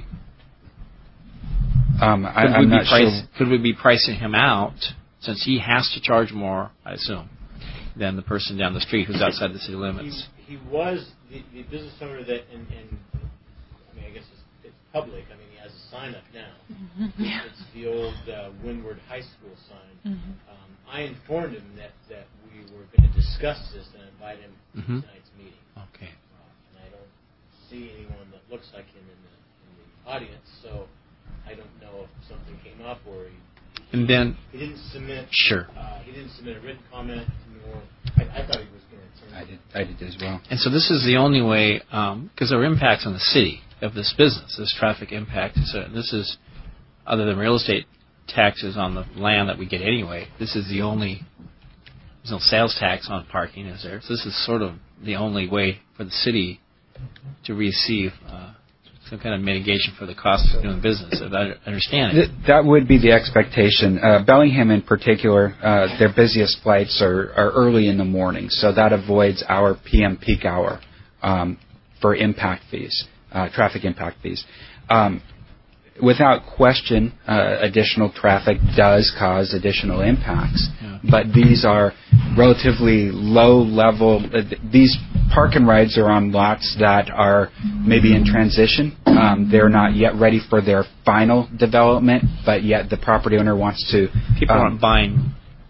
Um, I, could, I'm we not be price, sure. Could we be pricing him out, since he has to charge more, I assume, than the person down the street who's outside the city limits? He, he was the, the business owner that, and, and I mean, I guess it's, it's public. I mean, he has a sign up now. Mm-hmm. Yeah. It's the old uh, Windward High School sign. Mm-hmm. Um, I informed him that, that we were going to discuss this and invite him mm-hmm. to tonight's meeting. Okay. Uh, and I don't see anyone that looks like him in the, in the audience, so I don't know if something came up or he. And then he didn't submit. Sure. Uh, he didn't submit a written comment. Nor I, I thought he was going to. I did. I did as well. And so this is the only way, because um, there are impacts on the city of this business, this traffic impact. So this is, other than real estate taxes on the land that we get anyway, this is the only. There's no sales tax on parking, is there? So this is sort of the only way for the city to receive uh, some kind of mitigation for the cost of doing business, if I understand it. Th- that would be the expectation. Uh, Bellingham in particular, uh, their busiest flights are, are early in the morning, so that avoids our P M peak hour um, for impact fees, uh, traffic impact fees. Um, without question, uh, additional traffic does cause additional impacts, yeah. But these are relatively low level. Uh, th- these park and rides are on lots that are maybe in transition. Um, they're not yet ready for their final development, but yet the property owner wants to. People um, aren't buying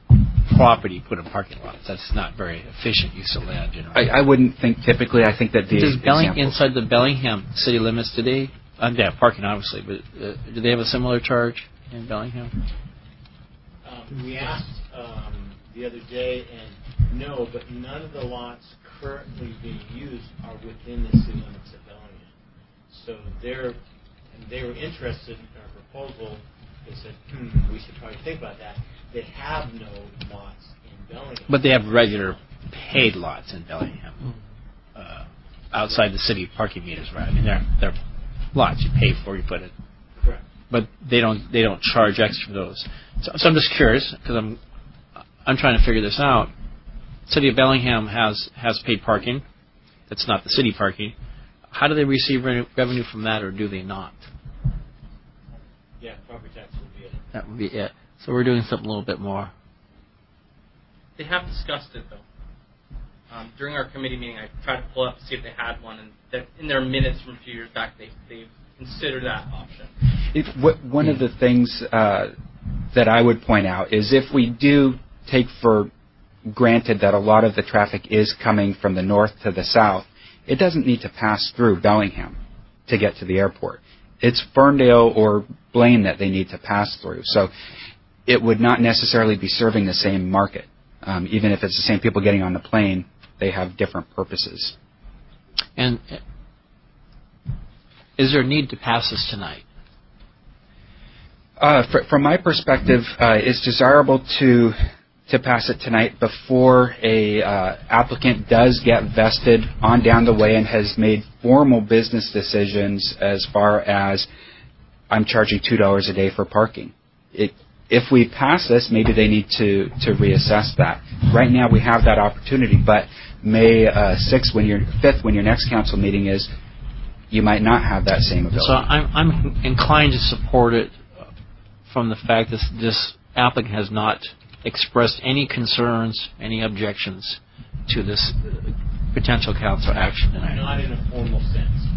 property put in parking lots. That's not very efficient use of land. You know. I, I wouldn't think typically. I think that the Does Belling, example- inside the Bellingham city limits today, uh, they have parking obviously, but uh, do they have a similar charge in Bellingham? Um, we asked um, the other day, and no, but none of the lots currently being used are within the city limits of Bellingham. So they're, and they were interested in our proposal. They said, hmm, we should probably think about that. They have no lots in Bellingham. But they have regular paid lots in Bellingham, uh, outside the city parking meters, right? I mean, they're they're lots you pay for, you put it. Correct. But they don't they don't charge extra for those. So, so I'm just curious because I'm I'm trying to figure this out. City of Bellingham has has paid parking. That's not the city parking. How do they receive re- revenue from that, or do they not? Yeah, property tax would be it. That would be it. So we're doing something a little bit more. They have discussed it, though. Um, during our committee meeting, I tried to pull up to see if they had one, and that in their minutes from a few years back, they they've considered that option. It, what, one of the things uh, that I would point out is if we do take for granted that a lot of the traffic is coming from the north to the south, it doesn't need to pass through Bellingham to get to the airport. It's Ferndale or Blaine that they need to pass through. So it would not necessarily be serving the same market. Um, even if it's the same people getting on the plane, they have different purposes. And is there a need to pass this tonight? Uh, fr- from my perspective, uh, it's desirable to to pass it tonight before a uh, applicant does get vested on down the way and has made formal business decisions as far as I'm charging two dollars a day for parking. It, if we pass this, maybe they need to, to reassess that. Right now we have that opportunity, but May uh, sixth, when your fifth, when your next council meeting is, you might not have that same ability. So I'm, I'm inclined to support it from the fact that this applicant has not expressed any concerns, any objections to this potential council action tonight. Not in a formal sense.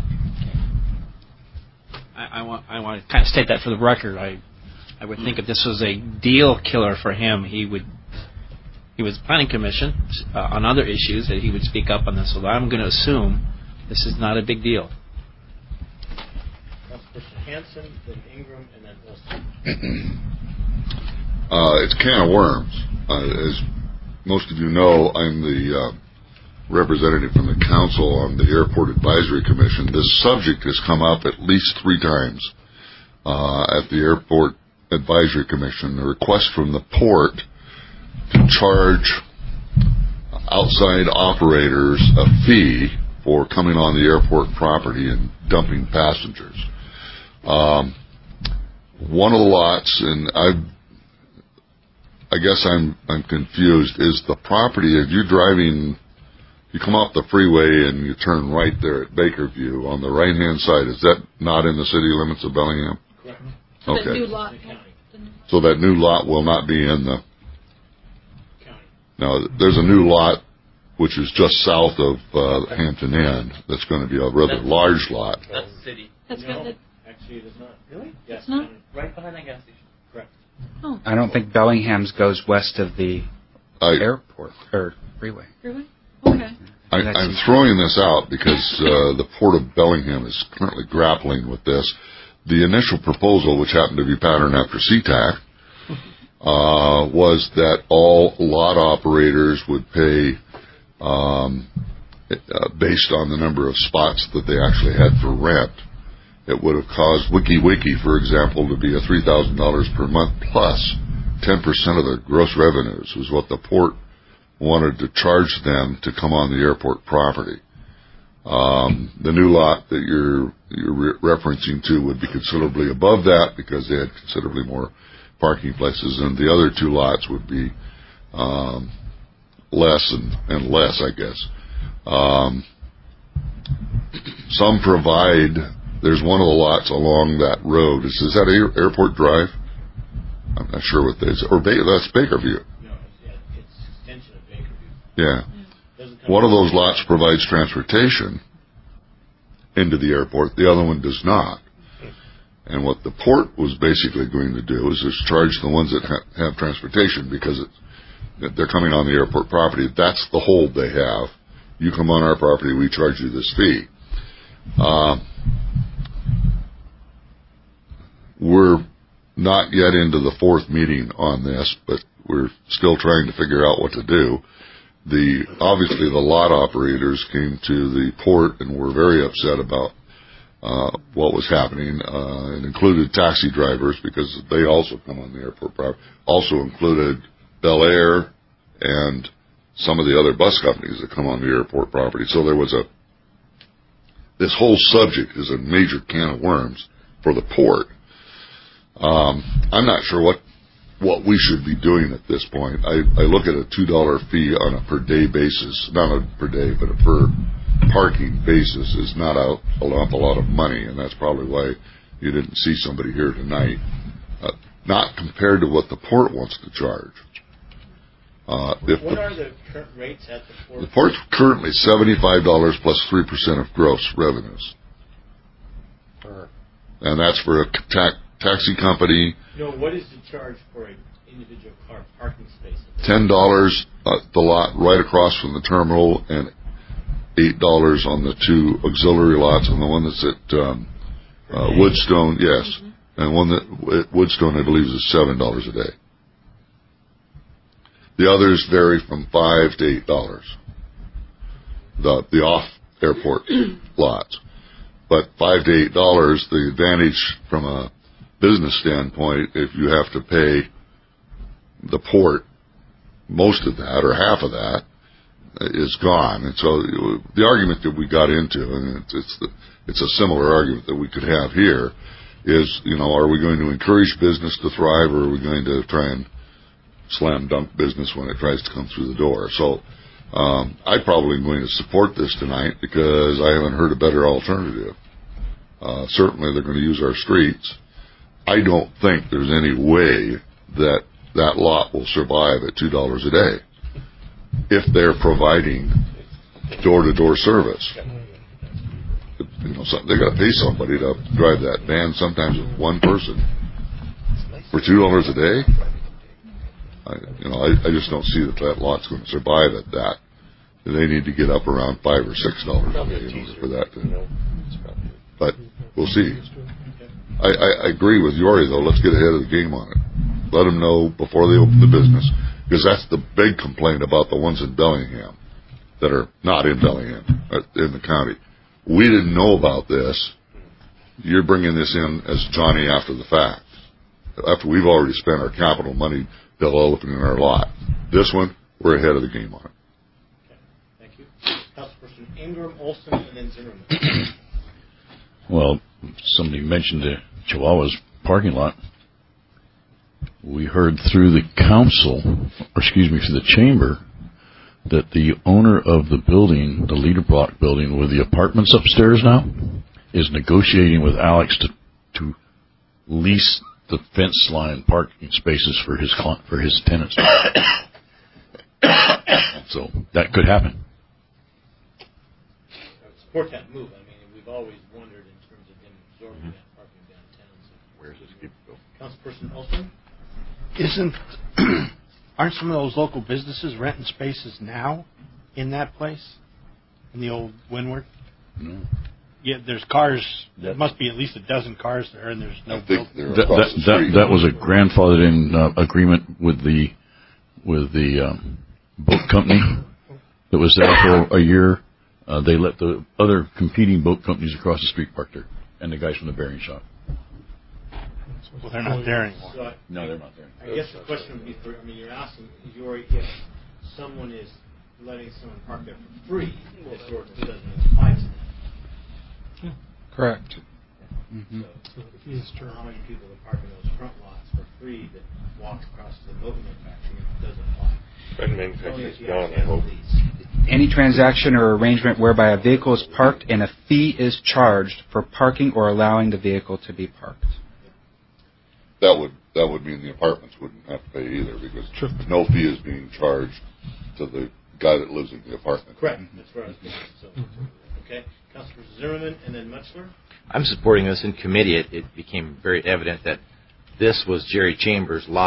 I, I want I want to kind of state that for the record. I I would think if this was a deal killer for him, he would he was planning commission uh, on other issues that he would speak up on this. So I'm going to assume this is not a big deal. Councilperson Hanson, then Ingram, and then Olson. Uh, it's a can of worms. Uh, as most of you know, I'm the uh, representative from the council on the Airport Advisory Commission. This subject has come up at least three times uh, at the Airport Advisory Commission. A request from the port to charge outside operators a fee for coming on the airport property and dumping passengers. Um, one of the lots, and I've I guess I'm I'm confused. Is the property, if you're driving, you come off the freeway and you turn right there at Bakerview on the right-hand side, is that not in the city limits of Bellingham? Correct. Okay. The new lot. So that new lot will not be in the county. Now, there's a new lot which is just south of uh, Hampton Inn that's going to be a rather That's, large lot. That's city. That's no, good. actually it is not. Really? Yes, It's not? county. Right behind that gas station. Correct. Oh, I don't think Bellingham's goes west of the I, airport or freeway. really? Okay. I, I'm throwing this out because uh, the Port of Bellingham is currently grappling with this. The initial proposal, which happened to be patterned after SeaTac, uh, was that all lot operators would pay um, uh, based on the number of spots that they actually had for rent. It would have caused WikiWiki, for example, to be a three thousand dollars per month plus ten percent of their gross revenues was what the port wanted to charge them to come on the airport property. Um, the new lot that you're, you're re- referencing to would be considerably above that because they had considerably more parking places, and the other two lots would be um, less and, and less, I guess. Um, some provide... There's one of the lots along that road. Is, is that Air, Airport Drive? I'm not sure what that is. Or ba- that's Bakerview. No, it's, yeah, it's extension of Bakerview. Yeah. Doesn't come One of those lots provides transportation into the airport. The other one does not. And what the port was basically going to do is just charge the ones that ha- have transportation because it's they're coming on the airport property. That's the hold they have. You come on our property, we charge you this fee. Uh, we're not yet into the fourth meeting on this, but we're still trying to figure out what to do. The obviously the lot operators came to the port and were very upset about uh, what was happening. Uh, it included taxi drivers because they also come on the airport property. Also included Bel Air and some of the other bus companies that come on the airport property. So there was a this whole subject is a major can of worms for the port. Um, I'm not sure what what we should be doing at this point. I, I look at a two dollar fee on a per day basis, not a per day, but a per parking basis is not a, an awful lot of money, and that's probably why you didn't see somebody here tonight. Uh, not compared to what the port wants to charge. Uh, if what the, are the current rates at the port? The port's currently seventy-five dollars plus three percent of gross revenues. Per. And that's for a ta- taxi company. No, what is the charge for an individual car parking space? ten dollars uh, the lot right across from the terminal, and eight dollars on the two auxiliary lots, and the one that's at um, uh, Woodstone, yes. Mm-hmm. And one that at Woodstone, I believe, is seven dollars a day. The others vary from five to eight dollars. The the off airport lots, but five to eight dollars. The advantage from a business standpoint, if you have to pay the port most of that or half of that, is gone. And so the argument that we got into, and it's it's, the, it's a similar argument that we could have here, is you know, are we going to encourage business to thrive, or are we going to try and slam dunk business when it tries to come through the door? So um, I probably am going to support this tonight because I haven't heard a better alternative. Uh, certainly they're going to use our streets. I don't think there's any way that that lot will survive at two dollars a day if they're providing door-to-door service. You know, they got to pay somebody to drive that van, sometimes with one person, for two dollars a day. I, you know, I, I just don't see that that lot's going to survive at that. They need to get up around five or six dollars a day in order for that to. But we'll see. I, I, I agree with Yori, though. Let's get ahead of the game on it. Let them know before they open the business, because that's the big complaint about the ones in Bellingham that are not in Bellingham, in the county. We didn't know about this. You're bringing this in as Johnny after the fact, after we've already spent our capital money developing in our lot. This one, we're ahead of the game on it. Okay. Thank you. Councilperson Ingram, Olson, and then Zimmerman. Well, somebody mentioned the Chihuahua's parking lot. We heard through the council, or excuse me, through the chamber, that the owner of the building, the Leader Block building with the apartments upstairs now, is negotiating with Alex to to lease the fence line parking spaces for his for his tenants. So that could happen. Support that move. I mean, we've always wondered in terms of him absorbing mm-hmm. that parking downtown. So where's this keep going? Councilperson Olson? Isn't aren't some of those local businesses renting spaces now in that place, in the old Windward? No. Yeah, there's cars. There must be at least a dozen cars there, and there's no building. That, that, that, that was a grandfathered-in uh, agreement with the with the um, boat company that was there for a year. Uh, they let the other competing boat companies across the street park there, and the guys from the bearing shop. Well, they're not there anymore. So I, no, they're not there. I guess the question would be, for, I mean, you're asking, Yori, if someone is letting someone park there for free, this ordinance doesn't apply to them. Yeah. Correct. Mm-hmm. So, so how many people that park in those front lots for free that walk across to the boat manufacturer doesn't apply? Boat manufacturer's gone, I hope. Any transaction or arrangement whereby a vehicle is parked and a fee is charged for parking or allowing the vehicle to be parked. That would that would mean the apartments wouldn't have to pay either, because sure. no fee is being charged to the guy that lives in the apartment. Correct. That's where I was going. So, okay, Councilor Zimmerman and then Mutchler. I'm supporting this in committee. It, it became very evident that this was Jerry Chambers' lot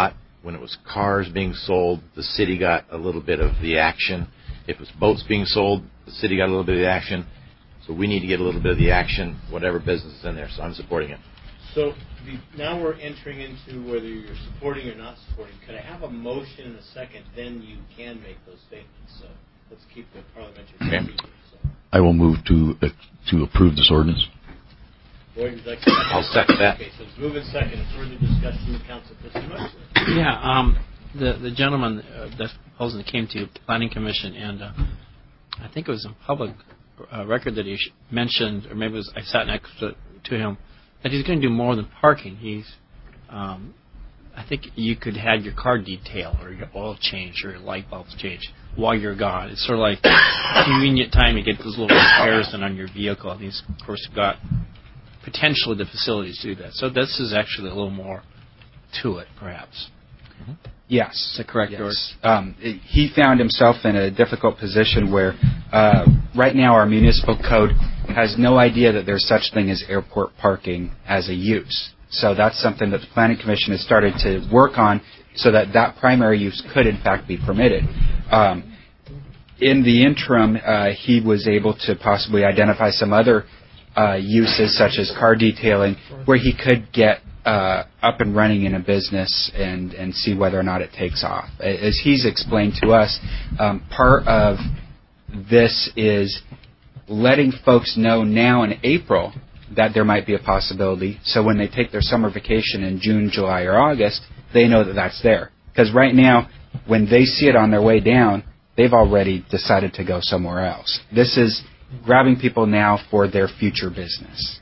when it was cars being sold, the city got a little bit of the action. If it was boats being sold, the city got a little bit of the action. So we need to get a little bit of the action, whatever business is in there. So I'm supporting it. So the, now we're entering into whether you're supporting or not supporting. Could I have a motion in a second? Then you can make those statements. So let's keep the parliamentary procedure. So. I will move to uh, to approve this ordinance. Boyd, would you like to I'll second that. Okay, so it's moving second. Further discussion, Council Person Muxley. Yeah, um, the the gentleman uh, that proposal that came to the Planning Commission, and uh, I think it was in public uh, record that he sh- mentioned, or maybe it was, I sat next to, to him, that he's going to do more than parking. He's, um, I think you could have your car detail or your oil change or your light bulbs changed while you're gone. It's sort of like a convenient time to get those little repairs done on your vehicle. And he's, of course, got potentially the facilities to do that. So this is actually a little more to it, perhaps. Mm-hmm. Yes. Is that correct, yes. George? Um, it, he found himself in a difficult position where uh, right now our municipal code has no idea that there's such thing as airport parking as a use. So that's something that the Planning Commission has started to work on so that that primary use could, in fact, be permitted. Um, in the interim, uh, he was able to possibly identify some other uh, uses, such as car detailing, where he could get uh, up and running in a business and, and see whether or not it takes off. As he's explained to us, um, part of this is letting folks know now in April that there might be a possibility, so when they take their summer vacation in June, July, or August, they know that that's there. Because right now, when they see it on their way down, they've already decided to go somewhere else. This is grabbing people now for their future business.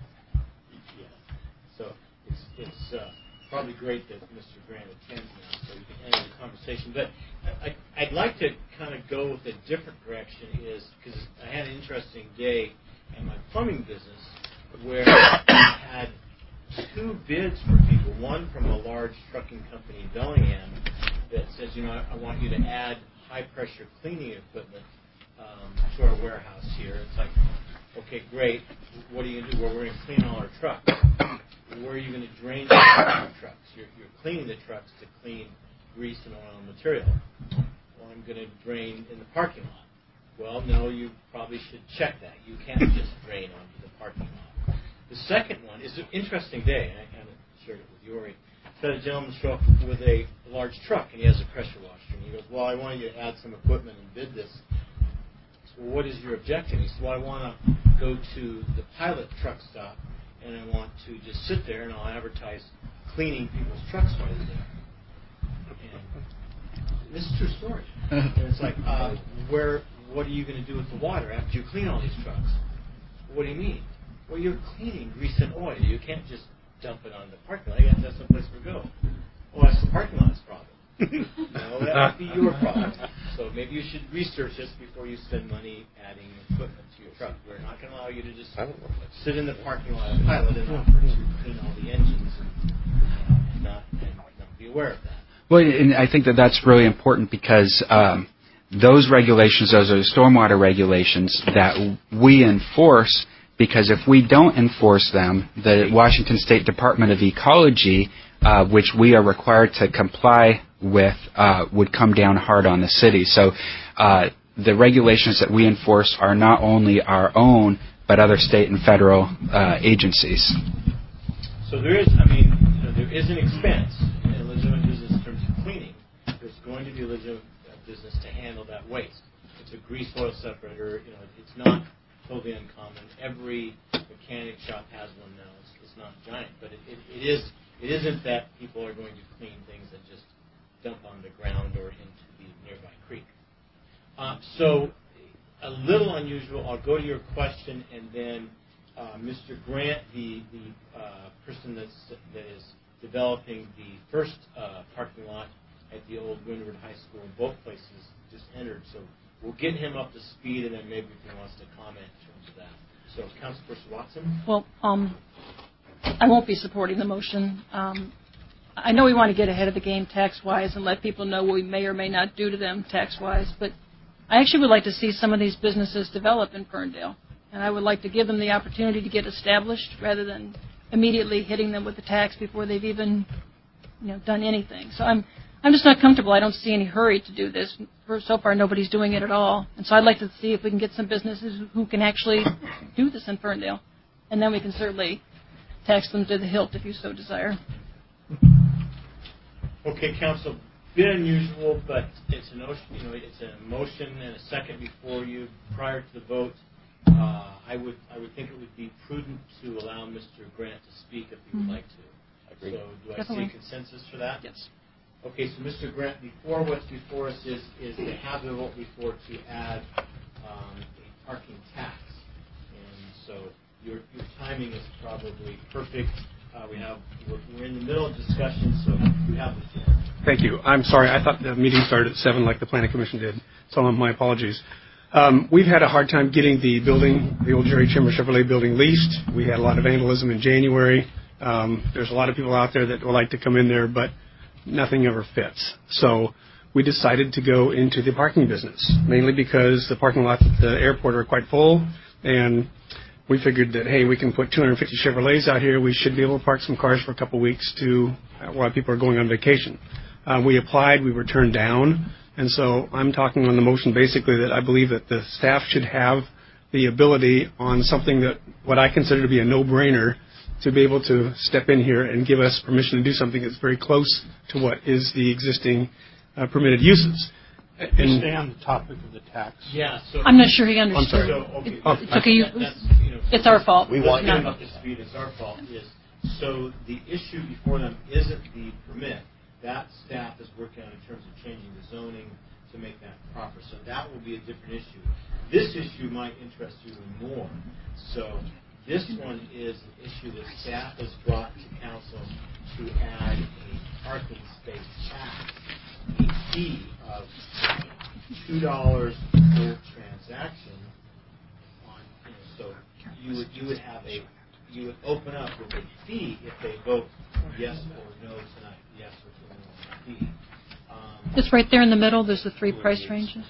Yeah. So it's, it's uh, probably great that Mister Grant attends now, so we can end the conversation. But I, I'd like to kind of go with a different direction, is because I had an interesting day in my plumbing business where I had two bids for people. One from a large trucking company in Bellingham that says, you know, I, I want you to add high-pressure cleaning equipment um, to our warehouse here. It's like, okay, great. What are you going to do? Well, we're going to clean all our trucks. Where are you going to drain the trucks? You're, you're cleaning the trucks to clean grease and oil and material. Well, I'm going to drain in the parking lot. Well, no, you probably should check that. You can't just drain onto the parking lot. The second one is an interesting day, and I kind of shared it with Yori. So a gentleman show up with a large truck, and he has a pressure washer. And he goes, well, I want you to add some equipment and bid this. So, well, what is your objection? He said, well, I want to go to the pilot truck stop, and I want to just sit there, and I'll advertise cleaning people's trucks while they're there. And this is a true story. And it's like, uh, where, what are you going to do with the water after you clean all these trucks? What do you mean? Well, you're cleaning grease and oil. You can't just dump it on the parking lot. You have to have someplace to go. Well, that's the parking lot's problem. No, that would be your problem. So maybe you should research this before you spend money adding equipment to your truck. We're not going to allow you to just sit in the parking lot of pilot and offer to clean all the engines and, uh, and, not, and not be aware of that. Well, and I think that that's really important because um, those regulations, those are stormwater regulations that we enforce. Because if we don't enforce them, the Washington State Department of Ecology, uh, which we are required to comply with, uh, would come down hard on the city. So uh, the regulations that we enforce are not only our own, but other state and federal uh, agencies. So there is, I mean, you know, there is an expense in a legitimate business in terms of cleaning. There's going to be a legitimate business to handle that waste. It's a grease oil separator. You know, it's not totally uncommon. Every mechanic shop has one now. It's, it's not giant, but it, it, it is. It isn't that people are going to clean things that just dump on the ground or into the nearby creek. Uh, so, a little unusual. I'll go to your question, and then uh, Mister Grant, the the uh, person that's that is developing the first uh, parking lot at the old Windward High School, in both places just entered. So. We'll get him up to speed, and then maybe if he wants to comment in terms of that. So, Councilperson Watson? Well, um, I won't be supporting the motion. Um, I know we want to get ahead of the game tax-wise and let people know what we may or may not do to them tax-wise, but I actually would like to see some of these businesses develop in Ferndale, and I would like to give them the opportunity to get established rather than immediately hitting them with the tax before they've even you know, done anything. So I'm I'm just not comfortable. I don't see any hurry to do this. For so far, nobody's doing it at all. And so I'd like to see if we can get some businesses who can actually do this in Ferndale. And then we can certainly tax them to the hilt if you so desire. Okay, Council, a bit unusual, but it's an you know it's a motion and a second before you prior to the vote. Uh, I would I would think it would be prudent to allow Mister Grant to speak if he would mm-hmm. like to. Agreed. So do Definitely. I see consensus for that? Yes. Okay, so Mister Grant, before what's before us is is to have the vote before to add um, a parking tax, and so your your timing is probably perfect. Uh, we have we're, we're in the middle of discussion, so you have the floor. Thank you. I'm sorry. I thought the meeting started at seven, like the Planning Commission did. So my apologies. Um, we've had a hard time getting the building, the old Jerry Chimmer Chevrolet building, leased. We had a lot of vandalism in January. Um, there's a lot of people out there that would like to come in there, but nothing ever fits. So we decided to go into the parking business, mainly because the parking lots at the airport are quite full, and we figured that, hey, we can put two hundred fifty Chevrolets out here. We should be able to park some cars for a couple weeks to uh, while people are going on vacation. Uh, we applied. We were turned down. And so I'm talking on the motion basically that I believe that the staff should have the ability on something that what I consider to be a no-brainer to be able to step in here and give us permission to do something that's very close to what is the existing uh, permitted uses. And stay on the topic of the tax. Yeah, so I'm not sure he understood. So, okay, it, it's okay. You, that's, you know, it's our fault. We want not up to speed. It's our fault. Is so the issue before them isn't the permit. That staff is working on in terms of changing the zoning to make that proper. So that will be a different issue. This issue might interest you more. So this one is an issue that staff has brought to council to add a parking space tax, a fee of two dollars per transaction. On, you know, so you would you would have a you would open up with a fee if they vote yes or no tonight. Yes or no on the fee. Um, it's right there in the middle. There's the three price ranges.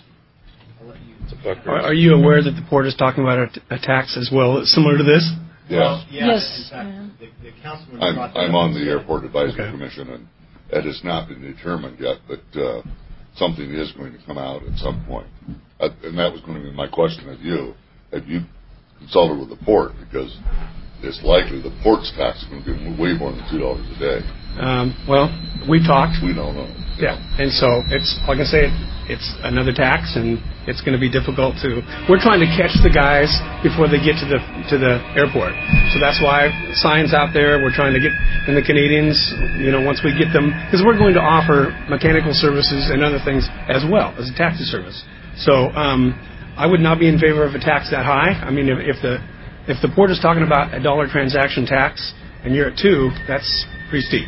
Are, are you aware that the port is talking about a, a tax as well, similar to this? Yes. Well, yeah, yes. In fact, the, the councilman I'm, I'm on the said, Airport Advisory okay. Commission, and it has not been determined yet, but uh, something is going to come out at some point. Uh, and that was going to be my question of you. Have you consulted with the port? Because it's likely the port's tax is going to be way more than two dollars a day. Um, well, we talked. We don't know. Yeah, and so it's like I say, it's another tax, and it's going to be difficult to. We're trying to catch the guys before they get to the to the airport. So that's why signs out there. We're trying to get, and the Canadians, you know, once we get them, because we're going to offer mechanical services and other things as well as a taxi service. So um, I would not be in favor of a tax that high. I mean, if, if the if the port is talking about a dollar transaction tax and you're at two, that's pretty steep.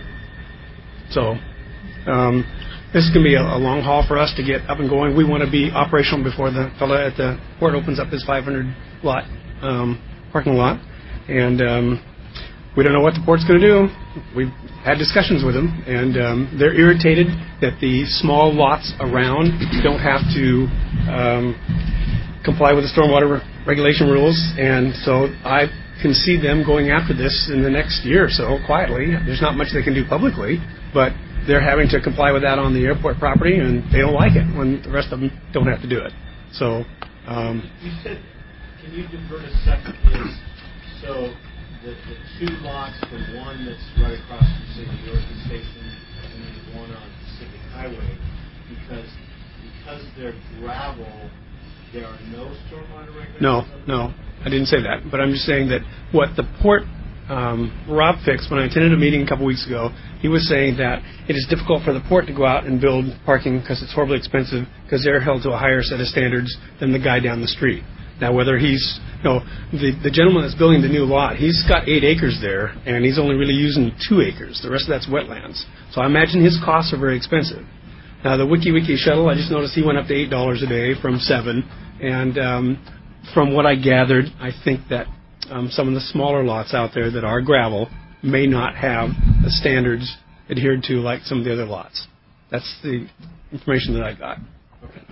So. Um, This is going to be a, a long haul for us to get up and going. We want to be operational before the fella at the port opens up his five hundred lot um, parking lot. And um, we don't know what the port's going to do. We've had discussions with them, and um, they're irritated that the small lots around don't have to um, comply with the stormwater re- regulation rules. And so I can see them going after this in the next year or so quietly. There's not much they can do publicly, but they're having to comply with that on the airport property, and they don't like it when the rest of them don't have to do it. So, um, you said, can you divert a second? Is so the, the two lots, the one that's right across from City Yorkton Station, and then the one on Pacific Highway, because because they're gravel, there are no stormwater regulations. No, no, I didn't say that, but I'm just saying that what the port. Um, Rob Fix, when I attended a meeting a couple weeks ago, he was saying that it is difficult for the port to go out and build parking because it's horribly expensive because they're held to a higher set of standards than the guy down the street. Now, whether he's, you know, the, the gentleman that's building the new lot, he's got eight acres there, and he's only really using two acres. The rest of that's wetlands. So I imagine his costs are very expensive. Now, the Wiki Wiki shuttle, I just noticed he went up to eight dollars a day from seven, and um, from what I gathered, I think that Um, some of the smaller lots out there that are gravel may not have the standards adhered to like some of the other lots. That's the information that I got. Okay.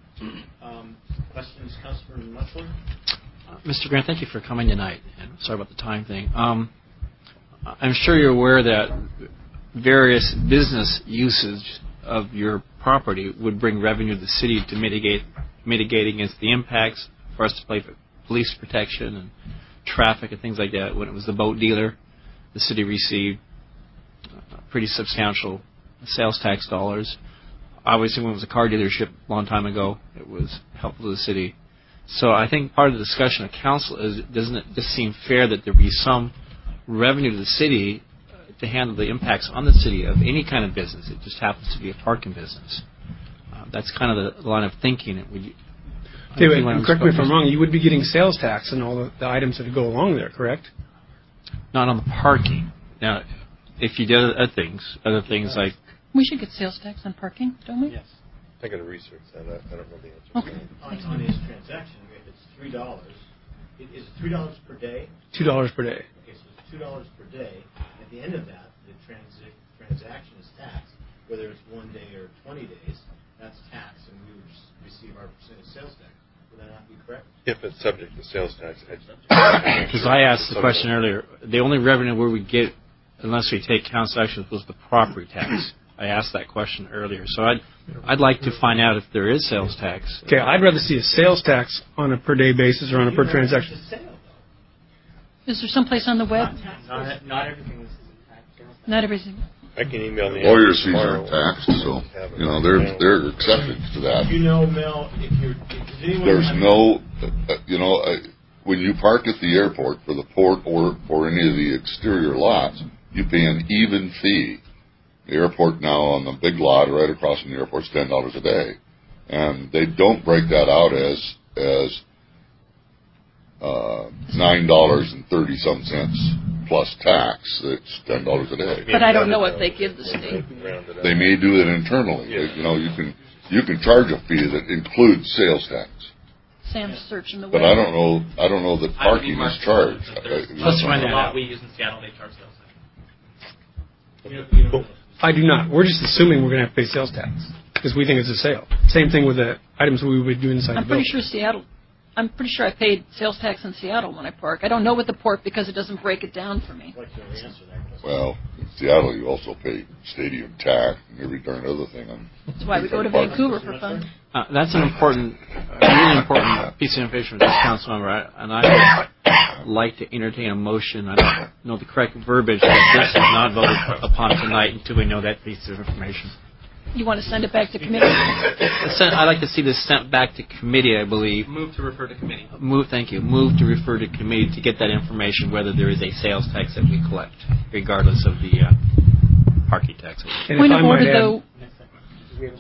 Um, questions, Councilor Nuttler? Uh, Mister Grant, thank you for coming tonight. And sorry about the time thing. Um, I'm sure you're aware that various business usage of your property would bring revenue to the city to mitigate mitigate against the impacts for us to play for police protection and traffic and things like that. When it was the boat dealer, the city received pretty substantial sales tax dollars. Obviously, when it was a car dealership a long time ago, it was helpful to the city. So I think part of the discussion of council is, doesn't it just seem fair that there be some revenue to the city to handle the impacts on the city of any kind of business? It just happens to be a parking business. Uh, that's kind of the line of thinking. It would, David, correct me if I'm wrong, you would be getting sales tax and all the, the items that go along there, correct? Not on the parking. Now, if you did other things, other things like... We should get sales tax on parking, don't we? Yes. I got to research that. I, I don't know the answer. Okay. On, on his transaction, if it's three dollars, it, is it three dollars per day? Two dollars per day. Okay, so it's two dollars per day. At the end of that, the transi- transaction is taxed. Whether it's one day or twenty days, that's tax, and we would receive our percentage sales tax. Would that not be correct? If it's subject to sales tax. Because I asked the question earlier, the only revenue where we get, unless we take council action, was the property tax. I asked that question earlier. So I'd, I'd like to find out if there is sales tax. Okay, I'd rather see a sales tax on a per day basis or on a per transaction. Is there someplace on the web? Not, not everything is tax. Not everything. I can email the lawyers' fees are taxed, so you know they're they're exceptions to that. You know, Mel, if you're if anyone there's no, uh, you know, uh, when you park at the airport for the port or for any of the exterior lots, you pay an even fee. The airport now on the big lot right across from the airport is ten dollars a day, and they don't break that out as as uh, nine dollars and thirty some cents plus tax. It's ten dollars a day. But I don't know if they give the state. They may do it internally. You know, you can you can charge a fee that includes sales tax. Sam's searching the web. But I don't know. I don't know that parking is charged. Let's find that out. We use in Seattle, they charge sales tax. You know, you know, I do not. We're just assuming we're going to have to pay sales tax because we think it's a sale. Same thing with the items we would do inside I'm the pretty building. sure Seattle. I'm pretty sure I paid sales tax in Seattle when I park. I don't know with the port because it doesn't break it down for me. Well, in Seattle, you also pay stadium tax and every darn other thing. On That's why we go to Vancouver for fun. Uh, that's an important, a really important piece of information for this council member, I, and I would like to entertain a motion. I don't know the correct verbiage, but this is not voted upon tonight until we know that piece of information. You want to send it back to committee? I'd like to see this sent back to committee, I believe. Move to refer to committee. Move, thank you. Move to refer to committee to get that information, whether there is a sales tax that we collect, regardless of the uh, parking tax. Point of order, though. But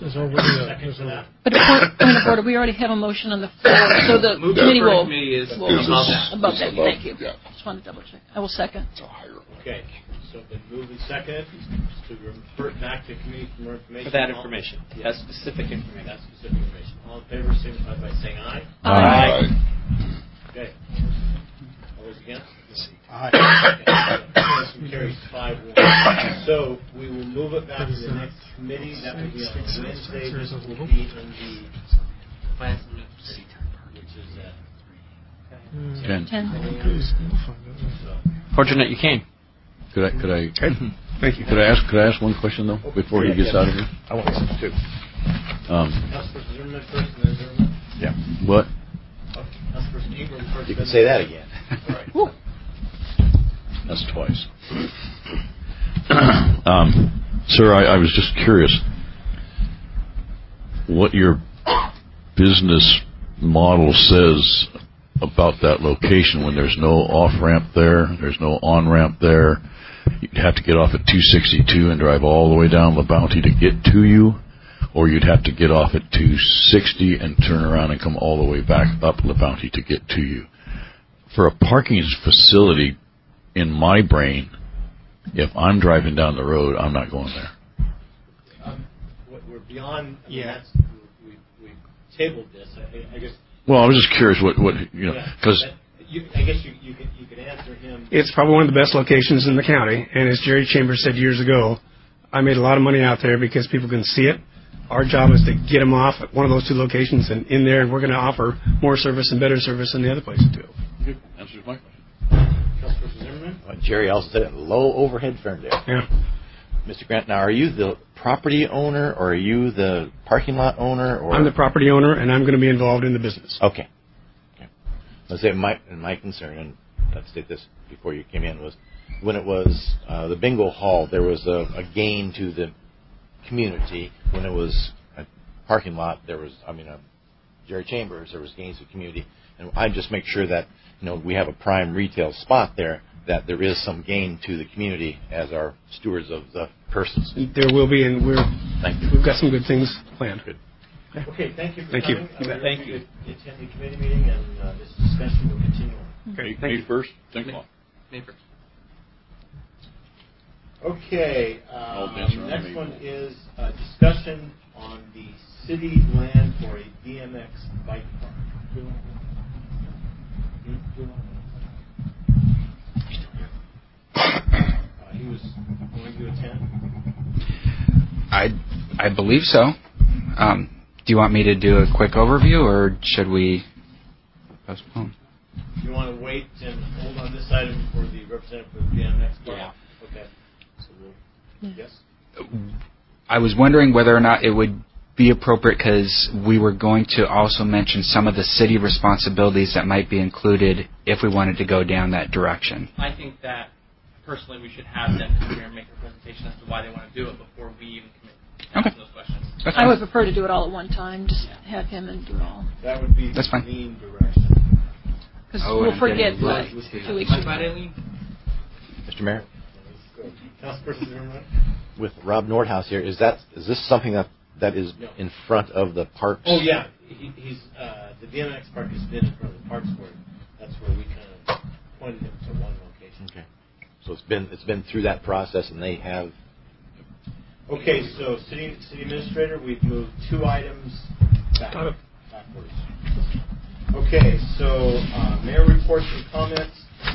a point, point of order, we already have a motion on the floor, so the Move committee will, committee is will above that. above that. above, Thank you. yeah. Just wanted to double check. I will second. okay, so been moved and seconded to refer back to committee for more information. For that information. That specific information. That specific information. All in favor, signify by saying aye. Aye. Okay. All those against? Aye. Motion carries five one. So we will move it back to the next committee. That will be on Wednesday. This will be in the plans and which is at Ten. Ten. Fortunate you came. Could I? Could I? Thank you. Could I ask? Could I ask one question though before he gets out of here? I want some too. Um, Councilperson Zimmerman first, and then Zimmerman. Yeah. what? Okay. Councilperson Ingram first. You then can say that Zimmerman. again. All right. That's twice. um, sir, I, I was just curious what your business model says about that location when there's no off-ramp there, there's no on-ramp there. You'd have to get off at two sixty-two and drive all the way down La Bounty to get to you, or you'd have to get off at two sixty and turn around and come all the way back up La Bounty to get to you. For a parking facility, in my brain, if I'm driving down the road, I'm not going there. Um, we're beyond. I mean, Yeah. That's, we we tabled this. I, I guess. Well, I was just curious what what you know because. You, I guess you, you, could, you could answer him. It's probably one of the best locations in the county, and as Jerry Chambers said years ago, I made a lot of money out there because people can see it. Our job is to get them off at one of those two locations and in there, and we're going to offer more service and better service than the other places do. Good. Answers my question. Councilperson Zimmerman? Well, Jerry also said it, low overhead Ferndale. Yeah. Mister Grant, now are you the property owner or are you the parking lot owner? Or I'm the property owner, and I'm going to be involved in the business. Okay. okay. Let's say my my concern, and let's state this before you came in, was when it was uh, the bingo hall, there was a, a gain to the community. When it was a parking lot, there was, I mean, a Jerry Chambers, there was gains to the community. And I just make sure that, you know, we have a prime retail spot there, that there is some gain to the community as our stewards of the persons. There will be, and we're, Thank you. we've got some good things planned. Good. Okay, okay thank you for thank coming. You. Uh, Thank you. Attend the committee meeting, and uh, this discussion will continue on. Okay, May, thank May you. first. Think long. May first. Okay, I'll um, dance around next the one maple. is a discussion on the city land for a B M X bike park. Uh, he was going to attend. I I believe so. Um, do you want me to do a quick overview, or should we postpone? Do you want to wait and hold on this item for the representative for the B M X park? Yeah. Okay. So we'll, yes? I was wondering whether or not it would be appropriate, because we were going to also mention some of the city responsibilities that might be included if we wanted to go down that direction. I think that personally we should have them come here and make a presentation as to why they want to do it before we even commit to Okay. asking those questions. That's I fine. would prefer to do it all at one time. Just have him and do it all. That would be That's the fine. lean direction. Because Oh, we'll I'm forget getting like late, too. two weeks Mind ago. about Eileen? Mister Mayor, Councilperson Zimmerman? with Rob Nordhaus here, is that is this something that, that is No. in front of the parks? Oh, yeah. He, he's uh, the B M X park has been in front of the parks board. That's where we kind of pointed him to one location. Okay. So it's been it's been through that process, and they have. Okay, so city city administrator, we've moved two items back, Got it. backwards. Okay, so uh, mayor reports and comments.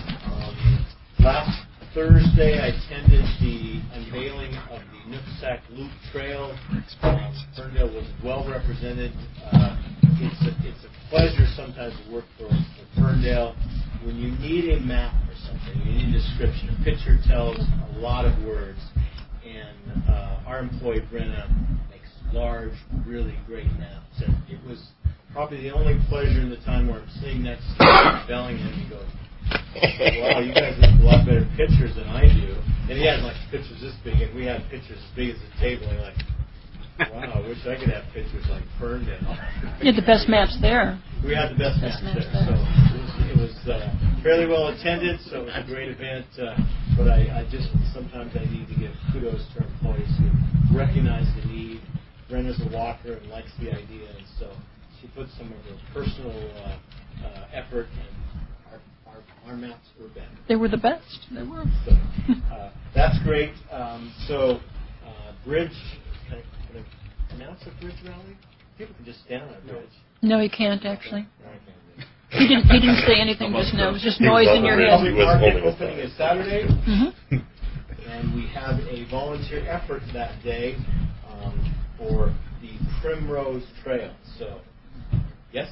Um, last Thursday, I attended the unveiling of the Nooksack Loop Trail. Um, Ferndale was well represented. Uh, it's a it's a pleasure sometimes to work for, for Ferndale. When you need a map or something, you need a description. A picture tells a lot of words. And uh, our employee Brenna makes large, really great maps. And it was probably the only pleasure in the time where I'm sitting next to Bellingham and go, wow, you guys have a lot better pictures than I do. And he had like pictures this big, and we had pictures as big as the table. And like, wow, I wish I could have pictures like Ferndale. You had the best maps there. We had the best, Best maps maps there. there. So it was, it was uh, fairly well attended, so it was a great event. Uh, but I, I just, sometimes I need to give kudos to our employees who recognize the need. Brenda's a walker and likes the idea, and so she put some of her personal uh, uh, effort, and our, our, our maps were better. They were the best. They were. So, uh, that's great. Um, so, uh, bridge, can I, can I announce a bridge rally? People can just stand on a bridge. No, you can't actually. No, I can't. He didn't. He didn't say anything just now. It was just noise in your head. Public market opening is Saturday, Mm-hmm. and we have a volunteer effort that day um, for the Primrose Trail. So, yes?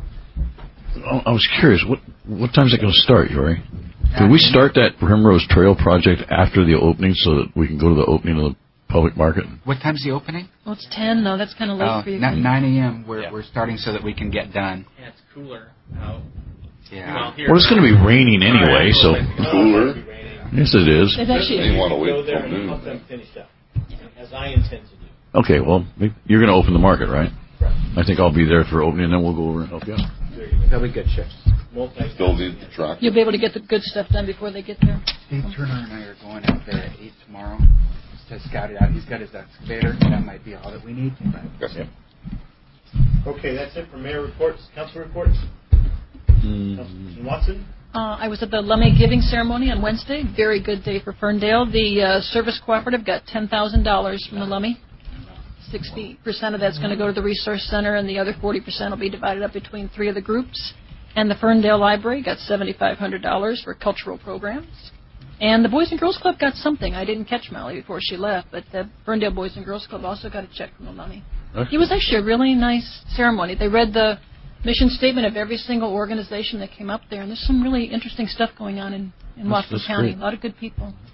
I I was curious. What what time is it going to start, Yori? Can we start that Primrose Trail project after the opening so that we can go to the opening of the public market? What time's the opening? Well, it's ten though. That's kind of late Oh, for you. n- nine a.m. We're Yeah. we're starting so that we can get done. Yeah, it's cooler out. Yeah. Well, here, Well, it's going to be raining anyway, so. Cooler. Yes, it is. It's actually. You want to Go wait there till and help noon. them finish up, as I intend to do. Okay, well, you're going to open the market, right? Correct. I think I'll be there for opening, and then we'll go over and help you out. There you go. That'll be good shifts. Multi- Still need the tractor. You'll be able to get the good stuff done before they get there. Dave Turner and I are going out there at eight tomorrow to scout it out. He's got his excavator. That might be all that we need. But Yes. Okay, that's it for mayor reports. Council reports. Mm. Councilperson Watson. Uh, I was at the Lummi Giving Ceremony on Wednesday. Very good day for Ferndale. The uh, Service Cooperative got ten thousand dollars from the Lummi. sixty percent of that's going to go to the Resource Center, and the other forty percent will be divided up between three of the groups. And the Ferndale Library got seven thousand five hundred dollars for cultural programs. And the Boys and Girls Club got something. I didn't catch Molly before she left, but the Ferndale Boys and Girls Club also got a check from the Lummi. It was actually a really nice ceremony. They read the mission statement of every single organization that came up there, and there's some really interesting stuff going on in, in That's- Watson that's County. great. A lot of good people. There was a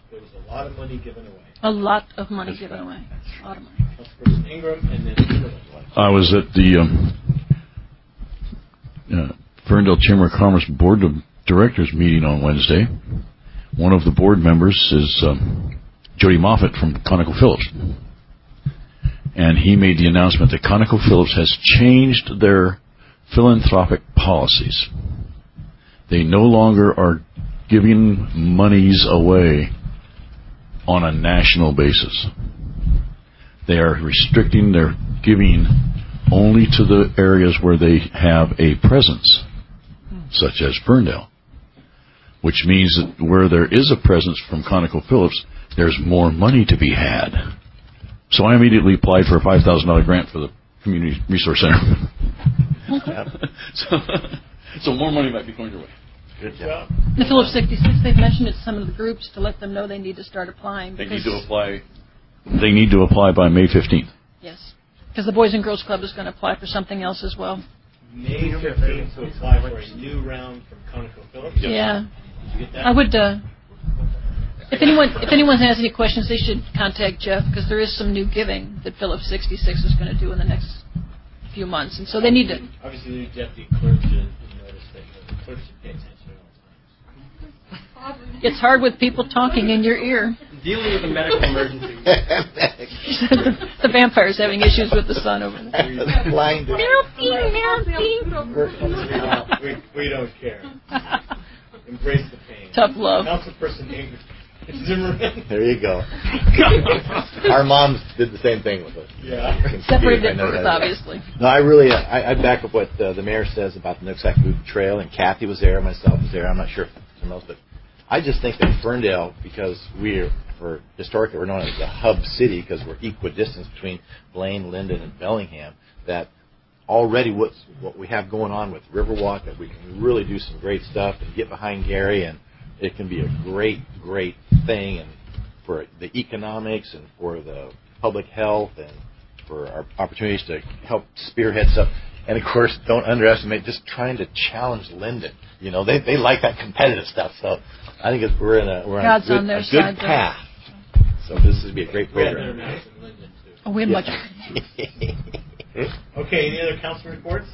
A lot of money given away. A lot of money That's given right. away. A lot of money. Councilperson Ingram, and then Timberlake. I was at the um, uh, Ferndale Chamber of Commerce Board of Directors meeting on Wednesday. One of the board members is um, Jody Moffett from ConocoPhillips. And he made the announcement that ConocoPhillips has changed their philanthropic policies. They no longer are giving monies away on a national basis. They are restricting their giving only to the areas where they have a presence, such as Ferndale, which means that where there is a presence from ConocoPhillips, there's more money to be had. So I immediately applied for a five thousand dollars grant for the Community Resource Center. so, so more money might be going your way. Good job. The Phillips sixty-six, they've mentioned it to some of the groups to let them know they need to start applying. They need to apply. They need to apply by May fifteenth. Yes, because the Boys and Girls Club is going to apply for something else as well. May fifteenth to apply for a new round from ConocoPhillips. Yes. Yeah. Did you get that? I would. Uh, if anyone, if anyone has any questions, they should contact Jeff because there is some new giving that Phillips sixty-six is going to do in the next few months, and so they need to. Obviously, the new deputy clerk should notice that the clerk should pay attention. It's hard with people talking in your ear. Dealing with a medical emergency. The vampire's having issues with the sun over there. Blinded. we, we don't care. Embrace the pain. Tough love. Councilperson Ingram. Zimmerman. There you go. Our moms did the same thing with us. Yeah. Separated at birth, obviously. No, I really, uh, I, I back up what uh, the mayor says about the Nooksack Loop Trail, and Kathy was there, myself was there. I'm not sure if someone else, but I just think that Ferndale, because we're, for historically, we're known as the hub city because we're equidistant between Blaine, Linden, and Bellingham, that already what's, what we have going on with Riverwalk, that we can really do some great stuff and get behind Gary, and it can be a great, great thing and for the economics and for the public health and for our opportunities to help spearhead stuff. And, of course, don't underestimate just trying to challenge Linden. You know, they they like that competitive stuff. So I think it's, we're in a, we're on a good, on their a good side, path. So this would be a great program. Oh, we have much. Okay, any other council reports?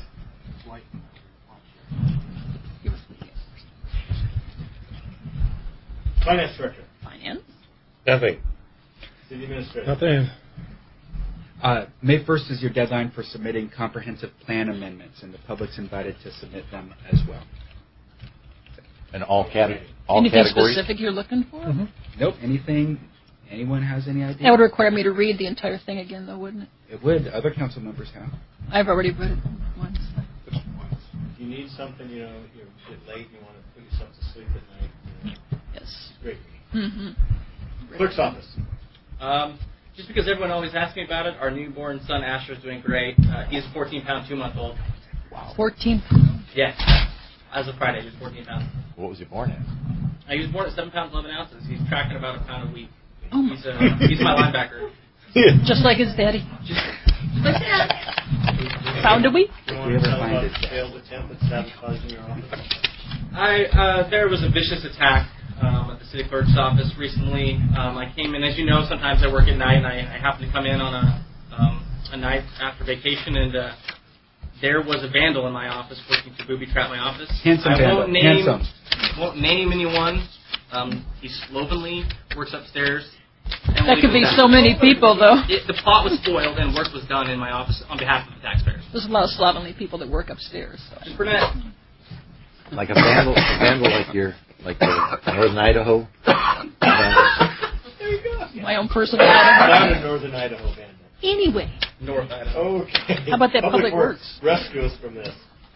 Finance Director. Finance. Nothing. City Administrator. Nothing. Uh, May first is your deadline for submitting comprehensive plan amendments, and the public's invited to submit them as well. And all, cate- all Anything categories? specific you're looking for? Mm-hmm. Nope. Anything, anyone has any idea? That would require me to read the entire thing again, though, wouldn't it? It would. Other council members have. I've already read it once. If you need something, you know, you're a bit late, you want to put yourself to sleep at night. You know, yes. Great. Mm-hmm. Clerk's office. Um, just because everyone always asks me about it, our newborn son Asher is doing great. Uh, he's fourteen pound, two month old. Wow. fourteen pounds? Yeah. As of Friday, he was fourteen pounds. What was he born at? Uh, he was born at seven pounds, eleven ounces. He's tracking about a pound a week. Oh my he's, uh, he's my linebacker. Just like his daddy. Just like that. Pound a week? You want to tell about the failed attempt at sabotaging your office? I, uh, there was a vicious attack um, at the city clerk's office recently. Um, I came in, as you know, sometimes I work at night, and I, I happen to come in on a, um, a night after vacation, and uh, there was a vandal in my office working to booby trap my office. Handsome I vandal. won't name, Handsome. won't name anyone. Um, he slovenly works upstairs. That could be so many people, though. It, the plot was spoiled, and work was done in my office on behalf of the taxpayers. There's a lot of slovenly people that work upstairs. So. Burnett. Like a vandal, a vandal like your, like the Northern Idaho vandal? There you go. My own personal Not vandal. a Northern Idaho vandal. Anyway. North Idaho. Okay. How about that Public, Public Works? Rescue us from this.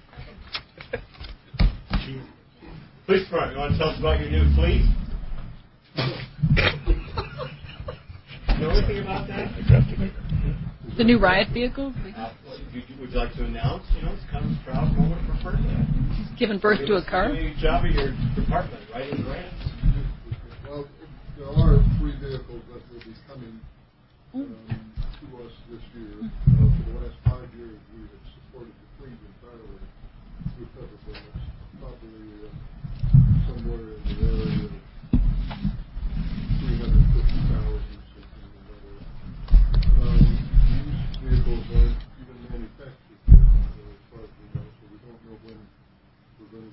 Police Department, you want to tell us about your new fleet? You know anything about that? The new riot vehicle? Uh, would, you, would you like to announce? You know, it's kind of a proud moment for Ferndale. Giving birth to a car? Doing a job of your department, writing grants. Well, there are three vehicles that will be coming um, to us this year. Uh, for the last five years, we have supported the fleet entirely through federal grants, probably uh, somewhere in the area of three hundred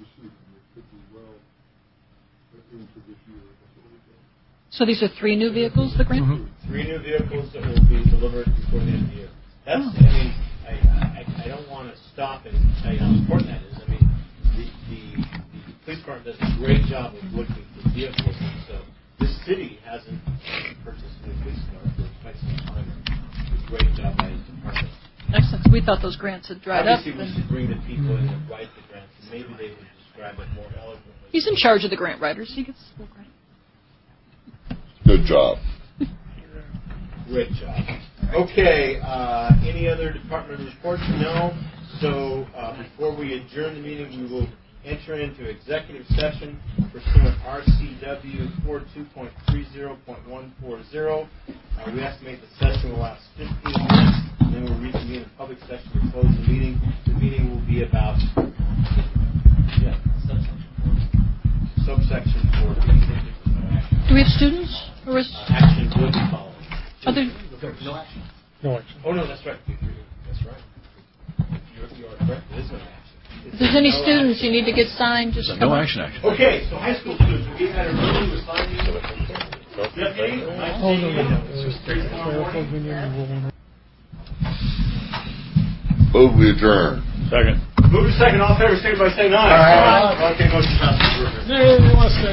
receive them. It could be well into this year before we go. So these are three new vehicles, the grant? Mm-hmm. Three new vehicles that will be delivered before the end of the year. That's, oh. I mean, I, I, I don't want to stop and tell you how important that is. I mean, the, the, the police department does a great job of looking for vehicles, and so this city hasn't purchased a new police car for quite some time. It's a great job by his department. Excellent. We thought those grants had dried Obviously, up. Obviously, we should bring the people in that write the grants, and maybe they would describe it more eloquently. He's in charge of the grant writers. He gets the full grant. Good job. Great job. Okay, uh, any other department reports? No. So uh, before we adjourn the meeting, we will enter into executive session pursuant R C W forty-two point thirty point one forty. Uh, we estimate the session will last fifteen minutes, and then we'll reconvene in public session to close the meeting. The meeting will be about yeah, subsection four. Do we have students? Or is uh, action will be followed. Other no action. No action. Oh no, that's right. That's right. You're, you are correct. There is no action. If there's any no students action. You need to get signed, just come no on. action action. Okay, so high school students, we had a meeting with signing. Oh, no, no, no. Move we adjourn. Second. Move to second. All in favor, signify by saying aye. Aye. Okay, motion passes.